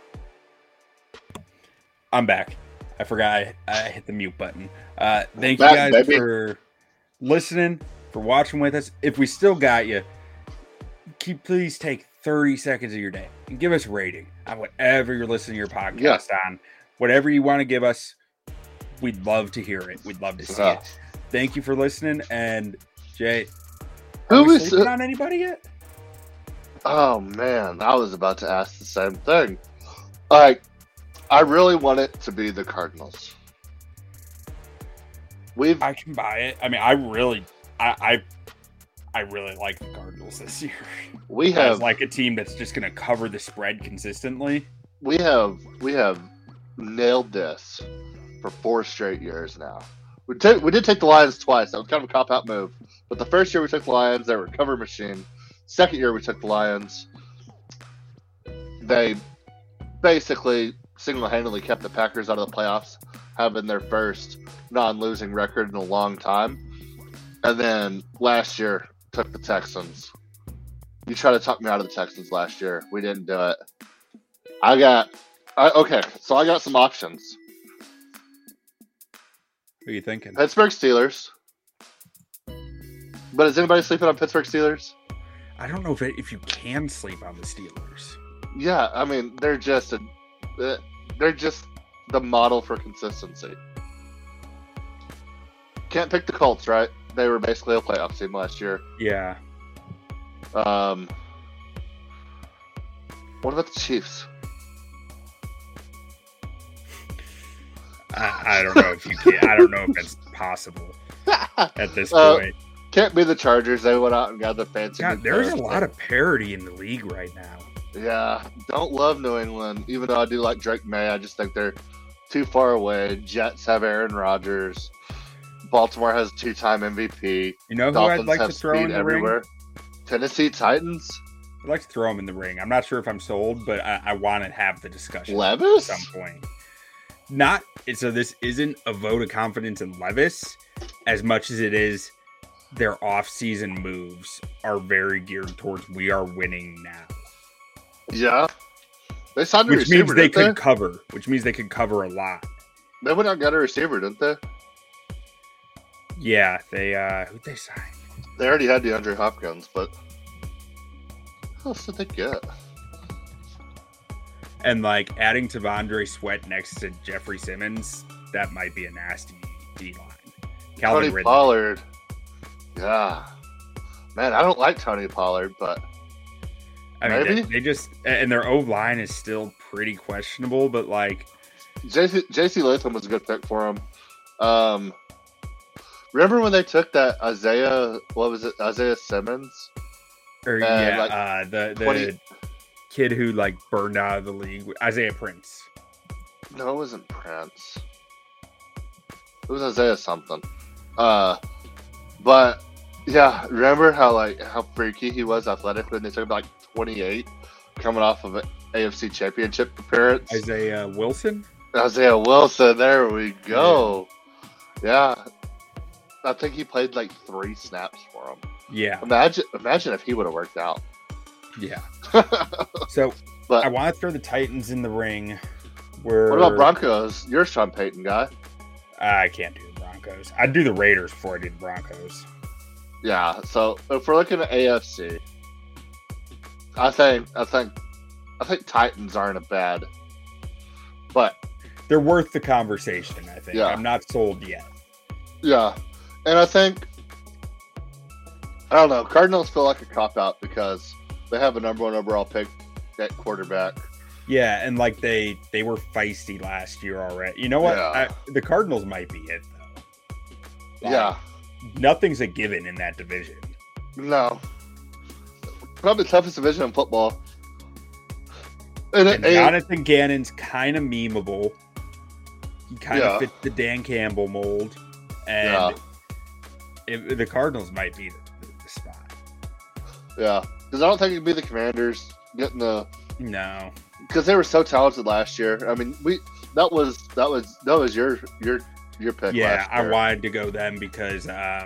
I'm back. I forgot I hit the mute button. Thank you guys for listening, for watching with us. If we still got you, please take 30 seconds of your day and give us a rating on whatever you're listening to your podcast on. Whatever you want to give us, we'd love to hear it. We'd love to see it. Thank you for listening. And Jay, are we sleeping on anybody yet? Oh man, I was about to ask the same thing. Like, I really want it to be the Cardinals. I can buy it. I mean, I really like the Cardinals this year. We have like a team that's just going to cover the spread consistently. We have nailed this for 4 straight years now. We did take the Lions twice. That was kind of a cop-out move. But the first year we took the Lions, they were a cover machine. Second year we took the Lions. They basically single-handedly kept the Packers out of the playoffs, having their first non-losing record in a long time. And then last year took the Texans. You tried to talk me out of the Texans last year. We didn't do it. Okay, so I got some options. Who are you thinking? Pittsburgh Steelers. But is anybody sleeping on Pittsburgh Steelers? I don't know if you can sleep on the Steelers. Yeah, I mean they're just the model for consistency. Can't pick the Colts, right? They were basically a playoff team last year. Yeah. What about the Chiefs? I don't know if you can. I don't know if it's possible at this point. Can't be the Chargers. They went out and got the fancy. God, there's a lot of parity in the league right now. Yeah, don't love New England. Even though I do like Drake May, I just think they're too far away. Jets have Aaron Rodgers. Baltimore has 2-time MVP. You know who Dolphins I'd like have to throw in the everywhere. ring? Tennessee Titans. I'd like to throw them in the ring. I'm not sure if I'm sold, but I want to have the discussion Levis? at some point. So this isn't a vote of confidence in Levis as much as it is their off-season moves are very geared towards we are winning now. Yeah. They signed a Which receiver, means they could cover. Which means they could cover a lot. They went out and got a receiver, didn't they? Yeah, who'd they sign? They already had DeAndre Hopkins, but who else did they get? And like adding T'Vondre Sweat next to Jeffrey Simmons, that might be a nasty D-line. Tony Pollard. Yeah. Man, I don't like Tony Pollard, but I mean, they just, and their O-line is still pretty questionable, but like JC Latham was a good pick for him. Remember when they took that Isaiah Simmons? The kid who like burned out of the league, Isaiah Prince. No, it wasn't Prince. It was Isaiah something. But yeah, remember how freaky he was athletically, and they took him like 28, coming off of an AFC Championship appearance. Isaiah Wilson. There we go. Yeah. I think he played like 3 snaps for him. Yeah. Imagine if he would have worked out. Yeah. So But I want to throw the Titans in the ring. Where what about Broncos? You're a Sean Payton guy. I can't do the Broncos. I'd do the Raiders before I do the Broncos. Yeah. So if we're looking at AFC, I think Titans aren't a bad, but They're worth the conversation, I think. Yeah. I'm not sold yet. yeah, and I think I don't know. Cardinals feel like a cop out because they have a number 1 overall pick at quarterback. Yeah, and like they were feisty last year already. You know what? Yeah. The Cardinals might be it though. Like, Yeah. Nothing's a given in that division. No. Probably the toughest division in football. And Jonathan Gannon's kind of memeable. He kind of Yeah. fits the Dan Campbell mold. And the Cardinals might be the spot. Yeah. Because I don't think it'd be the Commanders getting the. No. Because they were so talented last year. I mean, that was your pick. Yeah, last I year. wanted to go them because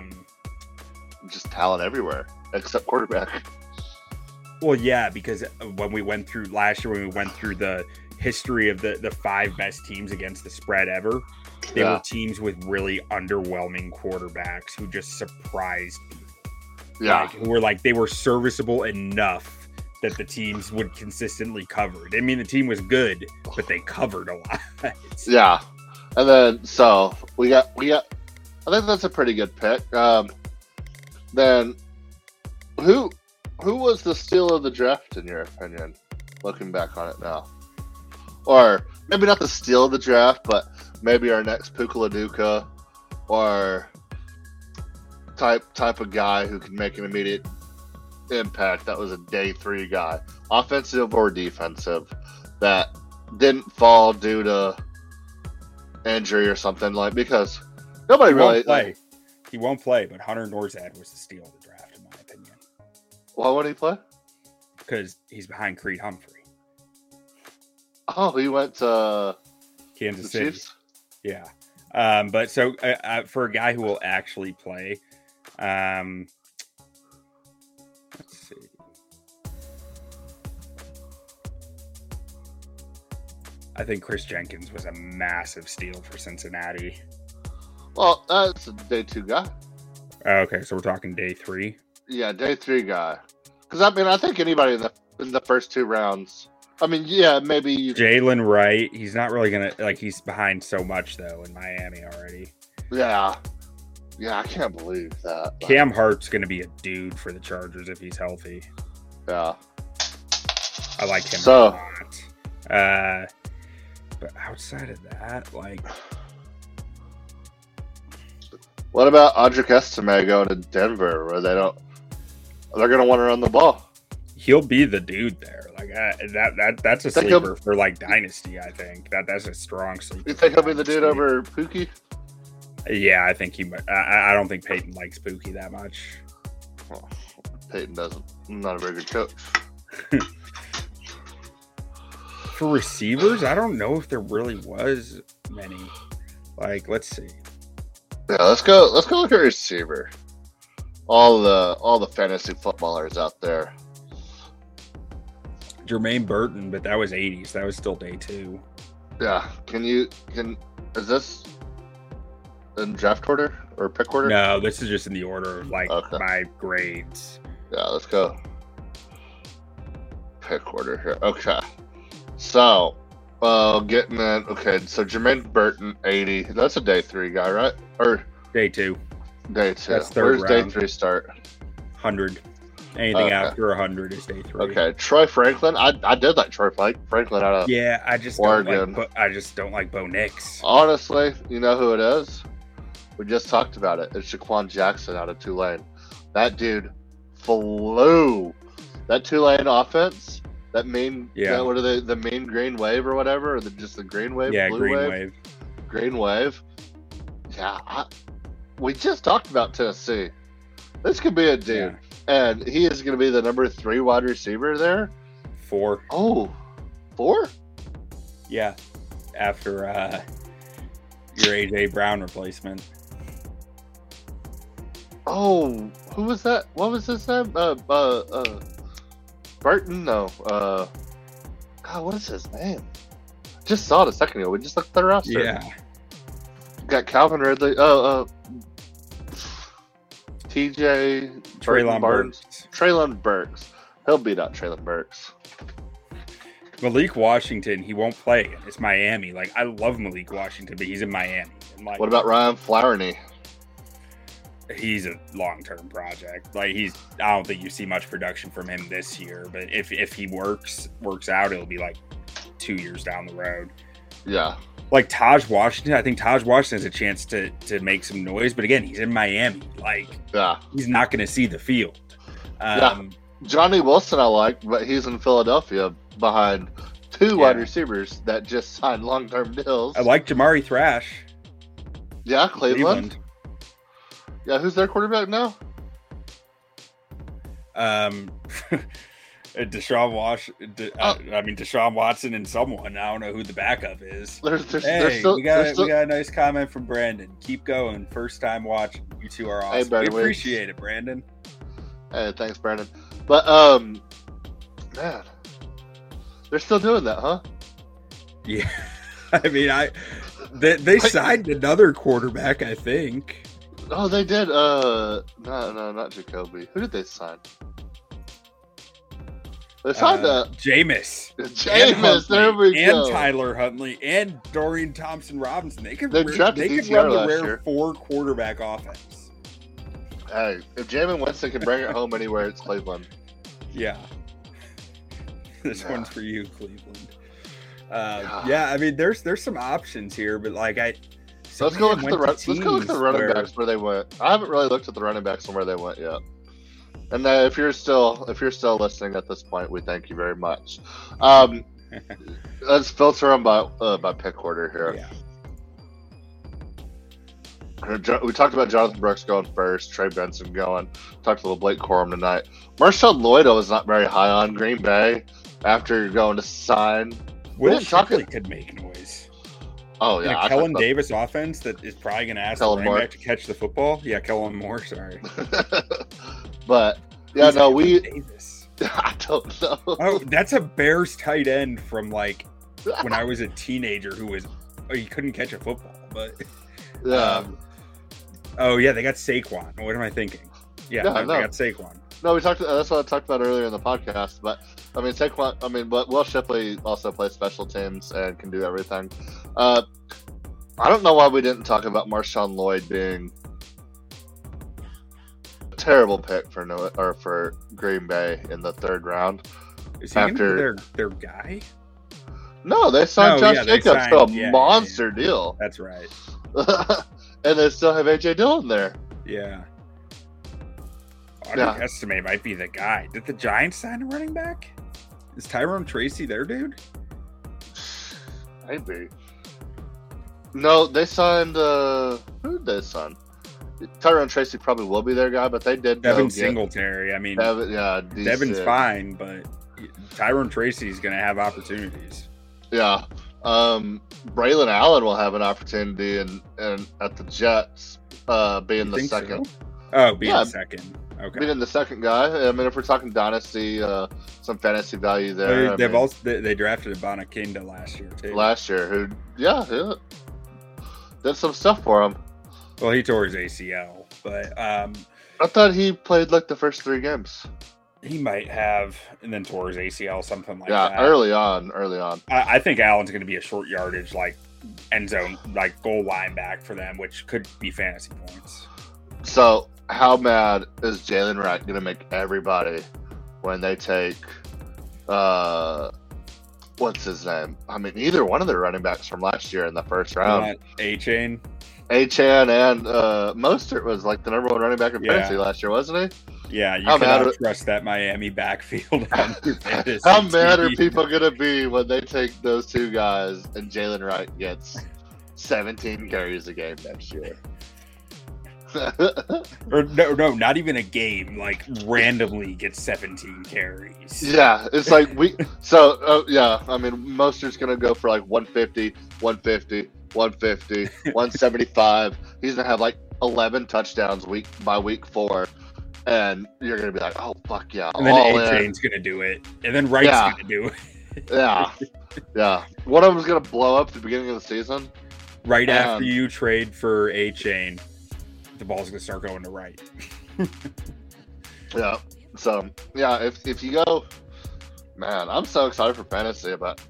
Just talent everywhere except quarterback. well, yeah, because when we went through last year, when we went through the history of the 5 best teams against the spread ever, they were teams with really underwhelming quarterbacks who just surprised people. Yeah. They were serviceable enough that the teams would consistently cover. I mean, the team was good, but they covered a lot. Yeah. And then so we got. I think that's a pretty good pick. Then who was the steal of the draft in your opinion? Looking back on it now, or maybe not the steal of the draft, but maybe our next Puka Laduka, or type of guy who can make an immediate impact. That was a day 3 guy, offensive or defensive, that didn't fall due to injury or something, like, because nobody really play. He won't play, but Hunter Norzad was the steal of the draft, in my opinion. Why would he play? Because he's behind Creed Humphrey. Oh, he went to Kansas the City. Chiefs? Yeah. But so for a guy who will actually play, let's see. I think Chris Jenkins was a massive steal for Cincinnati. Well, that's a day 2 guy. Okay, so we're talking day 3. Yeah, day 3 guy. Because I think anybody in the first 2 rounds. I mean, yeah, maybe Jalen Wright. He's not really gonna he's behind so much though in Miami already. Yeah, I can't believe that. Cam Hart's gonna be a dude for the Chargers if he's healthy. Yeah, I like him So- a lot. But outside of that, like, what about Audric Estime going to Denver, where they're gonna want to run the ball? he'll be the dude there. Like that's a Think he'll- sleeper for like dynasty. I think that's a strong sleeper. You think for he'll be the dude dynasty. over Pookie? Yeah, I think he might. I don't think Peyton likes Pookie that much. Well, Peyton doesn't. Not a very good coach. For receivers, I don't know if there really was many. Like, let's see. Yeah, let's go look at receiver. All the fantasy footballers out there. Jermaine Burton, but that was 80s. That was still day 2. Yeah, is this in draft order or pick order? No, this is just in the order of like Okay. my grades. Yeah, let's go. Pick order here. Okay. So, getting in. Okay, so Jermaine Burton, 80. That's a day 3 guy, right? Or Day 2, day 2. That's third Where's day round. 3 start? 100. Anything Okay. after 100 is day 3. Okay, Troy Franklin. I did like Troy Franklin out of. Yeah, I just Oregon. don't like Bo Nix. Honestly, you know who it is? We just talked about it. It's Shaquan Jackson out of Tulane. That dude flew. That Tulane offense, that main, Yeah. what are they, the main green wave or whatever, or just the green wave? Yeah, blue Green wave? Wave. Green wave. Yeah, we just talked about Tennessee. This could be a dude, and he is going to be the number 3 wide receiver there. 4. Oh, 4? Yeah. After your AJ Brown replacement. Oh, Who was that? What was his name? Burton? No. God, what is his name? Just saw it a second ago. We just looked at the roster. Yeah. Got Calvin Ridley. TJ. Treylon Burks. Treylon Burks. He'll beat out Treylon Burks. Malik Washington, he won't play. It's Miami. Like, I love Malik Washington, but he's in Miami. And like, What about Ryan Flowerny? he's a long-term project. Like, I don't think you see much production from him this year, but if he works out, it'll be like 2 years down the road. Yeah. Like Taj Washington, I think Taj Washington has a chance to make some noise, but again, he's in Miami. Like, Yeah. he's not going to see the field. Yeah. Johnny Wilson I like, but he's in Philadelphia behind two wide receivers that just signed long-term deals. I like Jamari Thrash. Yeah, Cleveland. Yeah, who's their quarterback now? Deshaun Watson and someone. I don't know who the backup is. We got a nice comment from Brandon. Keep going. First time watching. You two are awesome. Hey, Brandon, we appreciate it, Brandon. Hey, thanks, Brandon. But man, they're still doing that, huh? Yeah, I mean, they signed another quarterback, I think. Oh, they did. No, not Jacoby. Who did they sign? They signed Jameis. Jameis, there we go. And Tyler Huntley and Dorian Thompson-Robinson. They could drafted run DTR the last rare year. 4-quarterback offense. Hey, if Jameis Winston can bring it home anywhere, it's Cleveland. Yeah. This Yeah. one's for you, Cleveland. Yeah, I mean, there's some options here, but like Let's go look at the running backs where they went. I haven't really looked at the running backs and where they went yet. And if you're still listening at this point, we thank you very much. Let's filter them by pick order here. Yeah. We talked about Jonathan Brooks going first, Trey Benson going. Talked a little Blake Corum tonight. Marshawn Lloyd I was not very high on Green Bay after going to sign. Will Shipley could make noise. Oh yeah, In a Kellen Davis offense that is probably going to ask the running back to catch the football. Yeah, Kellen Moore. Sorry. But yeah, Who's no, Kellen Davis? I don't know. Oh, that's a Bears tight end from like when I was a teenager he couldn't catch a football, but Yeah. Oh yeah, they got Saquon. What am I thinking? Yeah, No, they no. got Saquon. No, we talked. That's what I talked about earlier in the podcast. But I mean, Saquon. I mean, but Will Shipley also plays special teams and can do everything. I don't know why we didn't talk about Marshawn Lloyd being a terrible pick for Green Bay in the third round. Is he after their guy? No, they signed Josh Jacobs to a monster yeah. deal. That's right. And they still have AJ Dillon there. Yeah. Audric Estime might be the guy. Did the Giants sign a running back? Is Tyrone Tracy their dude? Maybe. No, they signed. Who did they sign? Tyrone Tracy probably will be their guy, but they did. Devin Singletary. I mean, Devin's fine, but Tyrone Tracy's going to have opportunities. Yeah. Braylon Allen will have an opportunity and at the Jets, being the second. So? Oh, being the second. Okay. Being the second guy. I mean, if we're talking dynasty, some fantasy value there. They drafted Abonakinda last year too. Last year, who did some stuff for him. Well, he tore his ACL, but I thought he played like the first 3 games. He might have, and then tore his ACL, something like that. Yeah, early on. I think Allen's going to be a short yardage, like end zone, like goal line back for them, which could be fantasy points. So, how mad is Jalen Wright going to make everybody when they take, what's his name? I mean, either one of their running backs from last year in the first round. Achane and Mostert was like the number 1 running back in fantasy last year, wasn't he? Yeah, you cannot trust that Miami backfield on your fantasy. How mad are people going to be when they take those 2 guys and Jalen Wright gets 17 carries a game next year? Or no, not even a game. Like randomly gets 17 carries. Yeah, it's like I mean, Mostert's gonna go for like 150, 150, 150, 175. He's gonna have like 11 touchdowns week 4, and you're gonna be like, "Oh fuck yeah!" And then all in. A-Chain's gonna do it, and then Wright's Yeah. gonna do it. Yeah, yeah. One of them's gonna blow up at the beginning of the season. Right after you trade for A-Chain, the ball's gonna start going to Wright. Yeah. So yeah, if you go, man, I'm so excited for fantasy. But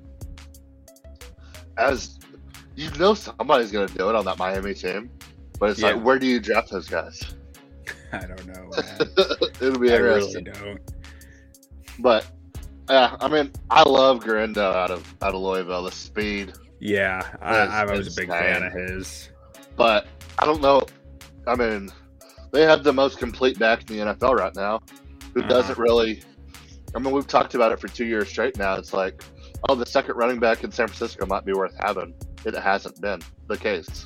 as you know, somebody's gonna do it on that Miami team. But it's Yeah. like, where do you draft those guys? I don't know, man. It'll be I really interesting. don't. But yeah, I mean, I love Garindo out of Louisville. The speed. Yeah, I was a big fan of his. But I don't know. I mean, they have the most complete back in the NFL right now. Who doesn't really? I mean, we've talked about it for 2 years straight now. It's like, oh, the second running back in San Francisco might be worth having. It hasn't been the case.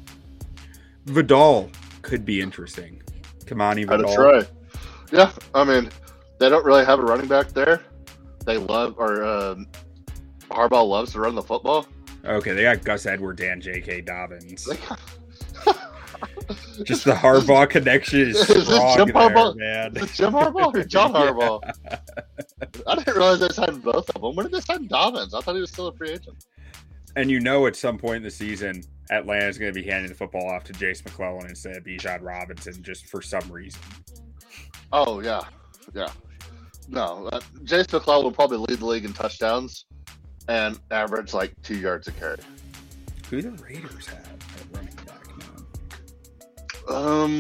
Vidal could be interesting. Kamani Out Vidal. of Troy. Yeah, I mean, they don't really have a running back there. They love, or Harbaugh loves to run the football. Okay, they got Gus Edwards and J.K. Dobbins. They got- Just the Harbaugh connection is Is this strong Jim there, Harbaugh? man. Is it Jim Harbaugh or John Harbaugh? I didn't realize they signed both of them. When did they sign Dobbins? I thought he was still a free agent. And you know, at some point in the season, Atlanta's going to be handing the football off to Jace McClellan instead of Bijan Robinson, just for some reason. Oh, yeah. Yeah. No, Jace McClellan will probably lead the league in touchdowns and average like 2 yards a carry. Who the Raiders have at running back now?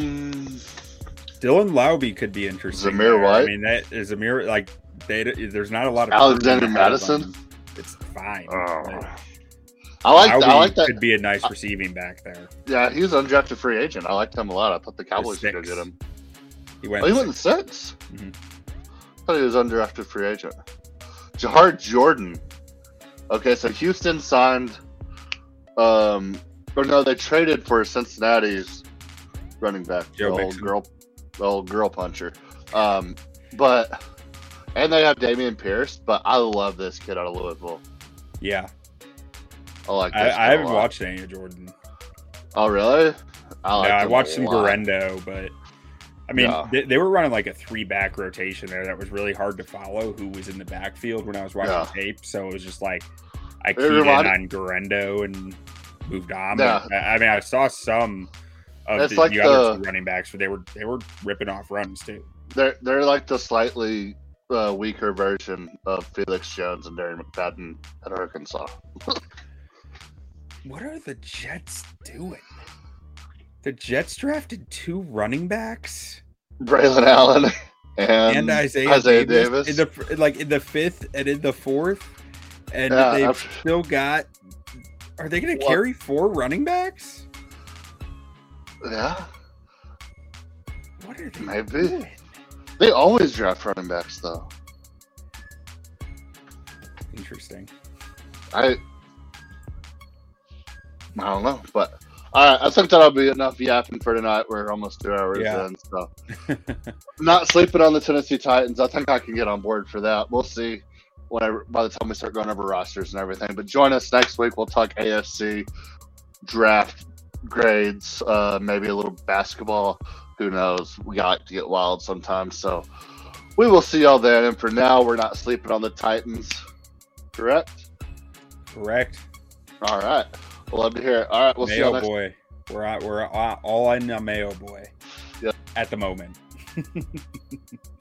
Dylan Lauby could be interesting. Zamir there. White? I mean, that is Zamir, like, there's not a lot of Alexander Madison? It's fine. Oh. I like that. Could be a nice receiving back there. Yeah, he's an undrafted free agent. I liked him a lot. I thought the Cowboys should go Six. get him. He went. Oh, he went in 6? Mhm. I thought he was undrafted free agent. Jahar Jordan. Okay, so Houston signed, or no, they traded for Cincinnati's running back, Joe the Mixon. old girl puncher. But and they have Damian Pierce, but I love this kid out of Louisville. Yeah, I like. This I kid a haven't lot. watched any of Jordan. Oh, really? I him watched a some lot. Garendo, but I mean, Yeah. they were running like a 3-back rotation there that was really hard to follow who was in the backfield when I was watching Yeah. tape. So it was just like I keyed in reminded- on Garendo and moved on. Yeah. But, I mean, I saw some of It's the like other two running backs, but they were ripping off runs too. They're like the slightly weaker version of Felix Jones and Darren McFadden at Arkansas. What are the Jets doing? The Jets drafted 2 running backs Braylon Allen and Isaiah Davis. in the 5th and in the 4th, and Yeah, they've I've- still got. Are they going to What? carry 4 running backs? Yeah, What are they maybe. doing? They always draft running backs, though. Interesting. I don't know, but all right. I think that'll be enough yapping for tonight. We're almost 2 hours Yeah. in, so not sleeping on the Tennessee Titans. I think I can get on board for that. We'll see whenever by the time we start going over rosters and everything. But join us next week. We'll talk AFC draft grades, maybe a little basketball. Who knows? We like to get wild sometimes, so we will see y'all then. And for now, we're not sleeping on the Titans. Correct? Correct. All right. We'll love to hear it. All right. We'll see y'all Mayo next boy. We're all in a Mayo boy. Yep. At the moment.